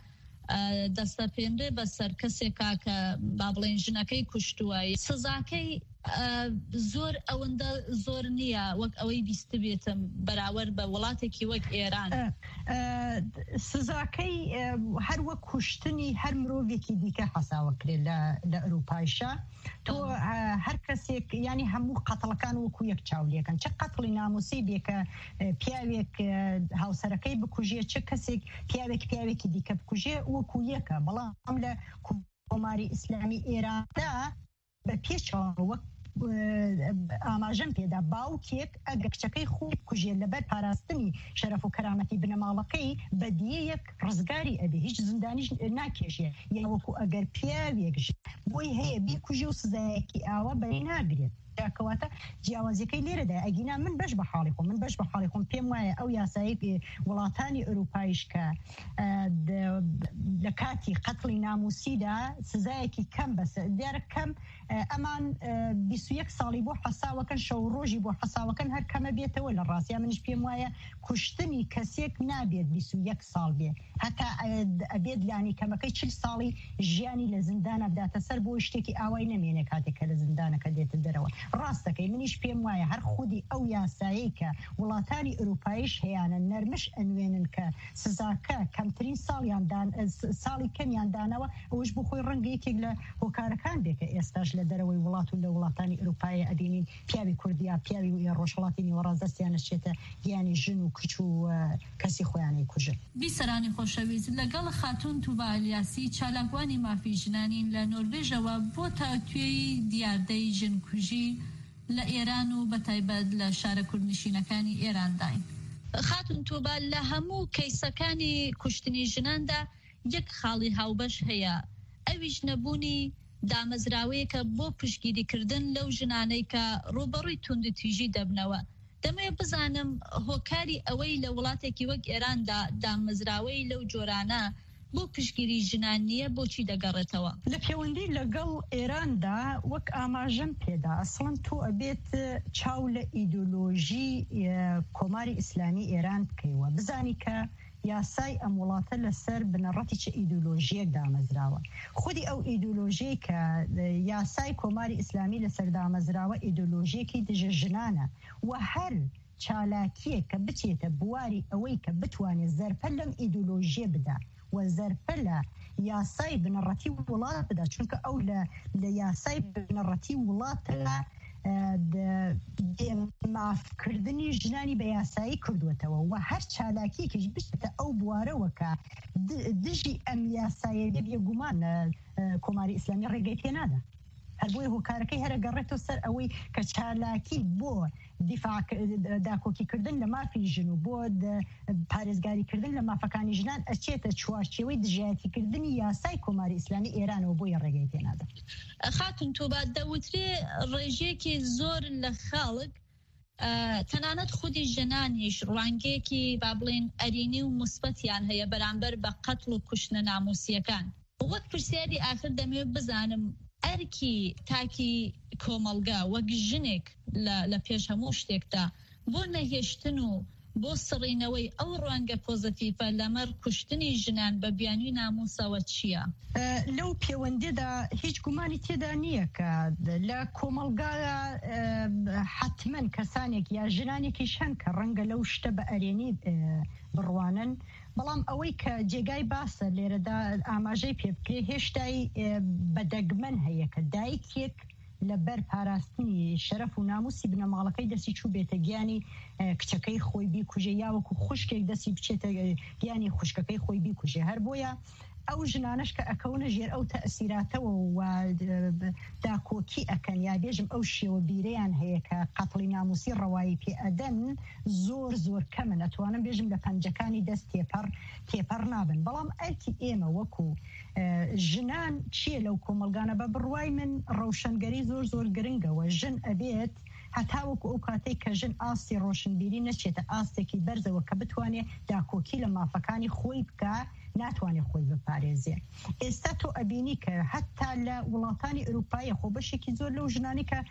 دەستە پێنرێ بەسەر کەسێکا کە با بڵێن ژنەکەی کوشتووە سزاکەی زۆر ئەوەندە زۆر نییە وەک ئەوەی بیست بێتم بەراورد بە وڵاتێکی وەک ئێران سزاکەی هەر وەک کوشتنی هەر مرۆڤێکی دیکە حەساوە کرێت لە ئەوروپایشە تۆ هەر کەسێک ینی هەموو قەتڵەکان وەکو یەک چاولێکن چه قەتڵی ناموسی بێکە پیاوێک هاوسەرەکەی بکوژێ چه کەسێک پیاوێک پیاوێکی دیکە بکوژێ وەکو یەکە بەڵام لە کۆماری ئیسلامی ئێراندا بە پێچەوە وەک ئاماژەم پێدا باوکێک ئەگەر کچەکەی خۆی بکوژێت لەبەر پاراستنی شەرەف و کەرامەتی بنەماڵەکەی بەدیەیەک ڕزگاری ئەبێ هیچ زندانیش ناکێشێ یا وەکو ئەگەر پیاوێک بۆی هەیە بیکوژێ و سزایەکی ئاوا بەری ناگرێت کەواتە جیاوازیەکەی لێرەدا ئەگینا من بەش بە حاڵی خۆم من بەش بە حاڵی خۆم پێم وایە ئەو یاسایی وڵاتانی ئەوروپایش کە لە کاتی قەتڵی ناموسیدا سزایەکی کەم بەسەر دیارە کەم ئەمان بیست و یەک ساڵی بۆ حەساوەکەن شەو ڕۆژی بۆ حەساوەکەن هەر کەمە بێتەوە لە ڕاستیا منش پێم وایە کوشتنی کەسێک نابێت بیست و یەک ساڵ بێ هەتا ئەبێت لانی کەمەکەی چل ساڵی ژیانی لە زیندانە بداتە سەر بۆ شتێکی ئاوای نەمێنێ کاتێکە لە زیندانەکە دێتە دەرەوە ڕاستەکەی منیش پێم وایە هەر خودی ئەو یاسایی کە وڵاتانی ئەوروپایش هەیەە نەرمش ئەنوێنن کە سزاکە کەمترین ساڵیان ساڵی کەمیان دانەوە ئەوش بۆ خۆی ڕەنگە یەکێک لە هۆکارەکان بێکە ئێستاش لە دەرەوەی وڵات و لە وڵاتانی ئەوروپای ئەبینین پیاوی کوردیا پیاوی و ڕۆژهەڵاتی نیوەڕازدەستیان نەچێتە گیانی ژن و کچ و کەسی خۆیانەی کوژن بیسەرانی خۆشەویست لەگەڵ خاتون توبا ئەلیاسی چالاکوانی مافی ژنانین لە نۆروێژەوە بۆ تاوتوێی دیاردەی ژنکوژی لە ئێران و بەتایبەت لە شارە کوردنشینەکانی ئێرانداین خاتون توبا لە هەموو کەیسەکانی کوشتنی ژناندا یەک خاڵی هاوبەش هەیە ئەویش نەبوونی دامەزراوەیەکە بۆ پشتگیریکردن لەو ژنانەی کە ڕوبەڕووی توندتیژی دەبنەوە دەمەوێت بزانم هۆکاری ئەوەی لە وڵاتێکی وەک ئێراندا دامەزراوەی لەو جۆرانە بۆ پشتگیری ژنان نییە بۆچی دەگەڕێتەوە لە پەیوەندی لەگەڵ ئێراندا وەک ئاماژەم پێدا ئەسڵەن تۆ ئەبێت چاو لە ئیدۆلۆژی کۆماری ئیسلامی ئێران بکەیەوە بزانی کە یاسای ئەم وڵاتە لەسەر بنەڕەتی چه ئیدۆلۆژیەک دامەزراوە خودی ئەو ئیدۆلۆژیە کە یاسای کۆماری ئیسلامی لەسەر دامەزراوە ئیدۆلۆژیەکی دژە ژنانە و هەر چالاکیە کە بچێتە بواری ئەوەی کە بتوانێت زەرپە لەم ئیدۆلۆژیە بدا و زەرپە لە یاسای بنەڕەتی وڵات بدا چونکە ئەو لە یاسای بنەڕەتی وڵاتە مافکردنی ژنانی بە یاسایی کردوێتەوە و هەر چالاکیەکیش بچێتە ئەو بوارەوەکە دژی ئەم یاسایە بێگومان کۆماری ئیسلامی ڕێگەی پێ نادا هەر بۆی هۆکارەکەی هەرە گەڕێتەوە سەر ئەوەی کە چالاکی بۆ داکۆکیکردن لە مافی ژن و بۆ پارێزگاریکردن لە مافەکانی ژنان ئەچێتە چوارچێوەی دژایەتیکردنی یاسای کۆماری ئیسلامی ئێرانەوە بۆی ڕێگەی پێ نادا خاتون توبا دەوترێ ڕێژەیەکی زۆر لە خاڵک تەنانەت خودی ژنانیش ڕوانگەیەکی با بڵێن ئەرینی و موسبەتیان هەیە بەرامبەر بە قەتڵ و کوشتنە ناموسیەکان وەک پرسیاری ئاخر دەمەوێت بزانم ئەرکی تاکی کۆمەلگا وەک ژنێک لە پێش هەموو شتێکدا بۆ نەهێشتن و بۆ سڕینەوەی ئەو ڕوانگە پۆزتیڤە لەمەر کوشتنی ژنان بە بیانووی ناموسەوە چییە؟ لەو پەیوەندیدا هیچ گومانی تێدا نییە کە لە کۆمەلگایە حتمەن کەسانێک یا ژنانێکیش هەن کە ڕەنگە لەو شتە بە ئەرێنی بڕوانن بەڵام ئەوەی کە جێگای باسە لێرەدا ئاماژەی پێ بکرێ هێشتای بەدەگمەن هەیە کە دایکێک لەبەر پاراستنی شەرەف و ناموسی بنەماڵەکەی دەستی چوو بێتە گیانی کچەکەی خۆی بیکوژێ یاوەکو خوشکێک دەستی بچێتە گیانی خوشکەکەی خۆی بیکوژێ هەر بۆیە ئەو ژنانش کە ئەکەونە ژێر ئەو تەئسیراتەوە و داکۆکی ئەکەن یا بێژم ئەو شێوە بیرەیان هەیە کە قەتڵی ناموسی ڕەوایی پێ ئەدەن زۆر زۆر کەمن ئەتوانم بێژم لە پەنجەکانی دەست تێپەڕ تێپەڕ نابن بەڵام ئەرکی ئێمە وەکو ژنان چیە لەو کۆمەلگانە بە بڕوای من ڕەوشەنگەری زۆر زۆر گرنگەوە ژن ئەبێت هەتاوەکو ئەو کاتێک کە ژن ئاستی ڕۆشنبیری نەچێتە ئاستێکی بەرزەوە کە بتوانێت داکۆکی لە مافەکانی خۆی بکە ناتوانێت خۆی بپارێزێ ئێستا تۆ ئەبینی کە هەتا لە وڵاتانی ئەوروپایە خۆ بەشێکی زۆر لەو ژنانی کە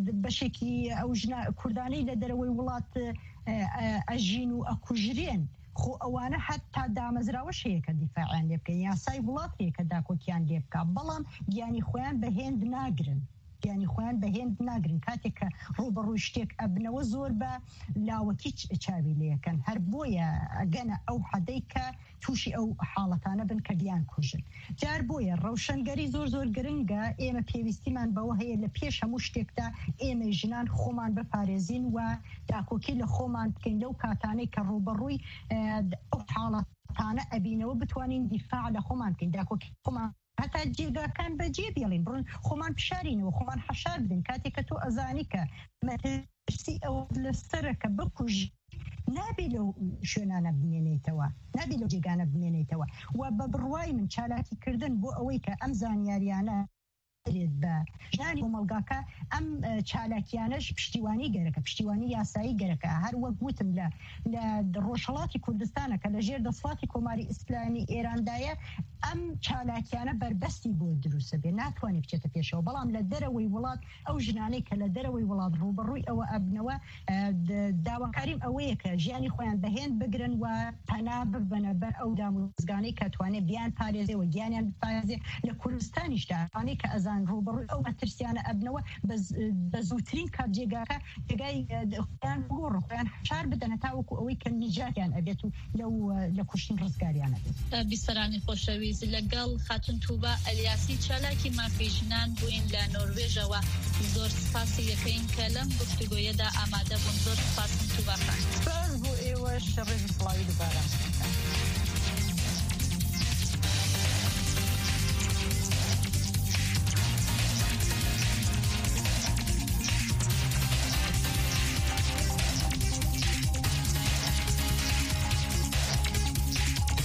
بەشێکی ئەو کوردانەی لە دەرەوەی وڵات ئەژین و ئەکوژرێن خۆ ئەوانە حتا دامەزراوەش هەیە کە دیفاعیان لێ بکەن یاسای وڵات هەیە کە داکۆکیان لێ بکە بەڵام گیانی خۆیان بەهێند ناگرن یعنی خۆیان بەهێند ناگرن کاتێک کە ڕوبەڕووی شتێک ئەبنەوە زۆر بە لاوەکی چاوی لەکەن هەر بۆیە ئەگەنە ئەو حەدەی کە تووشی ئەو حاڵەتانە بن کە دیان کوژن جار بۆیە ڕەوشەنگەری زۆر زۆر گرنگە ئێمە پێویستیمان بەوە هەیە لە پێش هەموو شتێکدا ئێمە ژنان خۆمان بپارێزین و داکۆکی لە خۆمان بکەین لەو کاتانەی کە ڕوبەڕووی ئەو حاڵەتانە ئەبینەوە بتوانین دیفاع لە خۆمان بکەین داکۆکی خۆمان هەتا جێگاکان بەجێ بێڵین بڕن خۆمان پیشارینەوە خۆمان حەشار بدەین کاتێک کە تۆ ئەزانی کە مەترسی ئەو لەسەرەکە بکوژ نابێ لەو شوێنانە بمێنیتەوە نابێ لەو جێگانە بمێنیتەوە و بە بڕوای من چالاکی کردن بۆ ئەوەی کە ئەم زانیاریانە بە ژنانی کۆمەلگاکە ئەم چالاکیانەش پشتیوانی گەرەکە پشتیوانی یاسایی گەرەکە هەر وەک گوتم لە لە ڕۆژهەڵاتی کوردستانە کە لە ژێر دەسەڵاتی کۆماری ئیسلامی ئێراندایە ئەم چالاکیانە بربەستی بۆ دروستە بێ ناتوانێت بچێتە پێشەوە بەڵام لە دەرەوەی وڵات ئەو ژنانەی کە لە دەرەوەی وڵات ڕوبەڕووی ئەوە ئەبنەوە داواکاریم ئەوەیە کە ژیانی خۆیان بەهێن بگرن و پەنا ببنە بەر ئەو داموزگانەی کە توانێت بیان پارێزێ و گیانیان بپارێزێ لە کوردستانیشدا توانێت کە ئەزان ڕوبەڕووی ئەو مەترسیانە ئەبنەوە بە زووترین کات جێگاکە جێگای خۆیان گۆڕ خۆیان حشار بدەنە تاوەکو ئەوەی کە نیجاتیان ئەبێت و لەو لە کوشتن ڕزگاریانە بێت بیسەرانی خۆشەویست لەگەڵ خاتون تووبە ئەلیاسی چالاکی مافی ژنان بووین لە نۆروێژەوە زۆر سپاسی یەکەین کە لەم گفتوگۆیەدا ئامادە بوون زۆر سپاسم تووبە خان سپاس بۆ ئێوە شەڕێژ سڵاوی دووبارە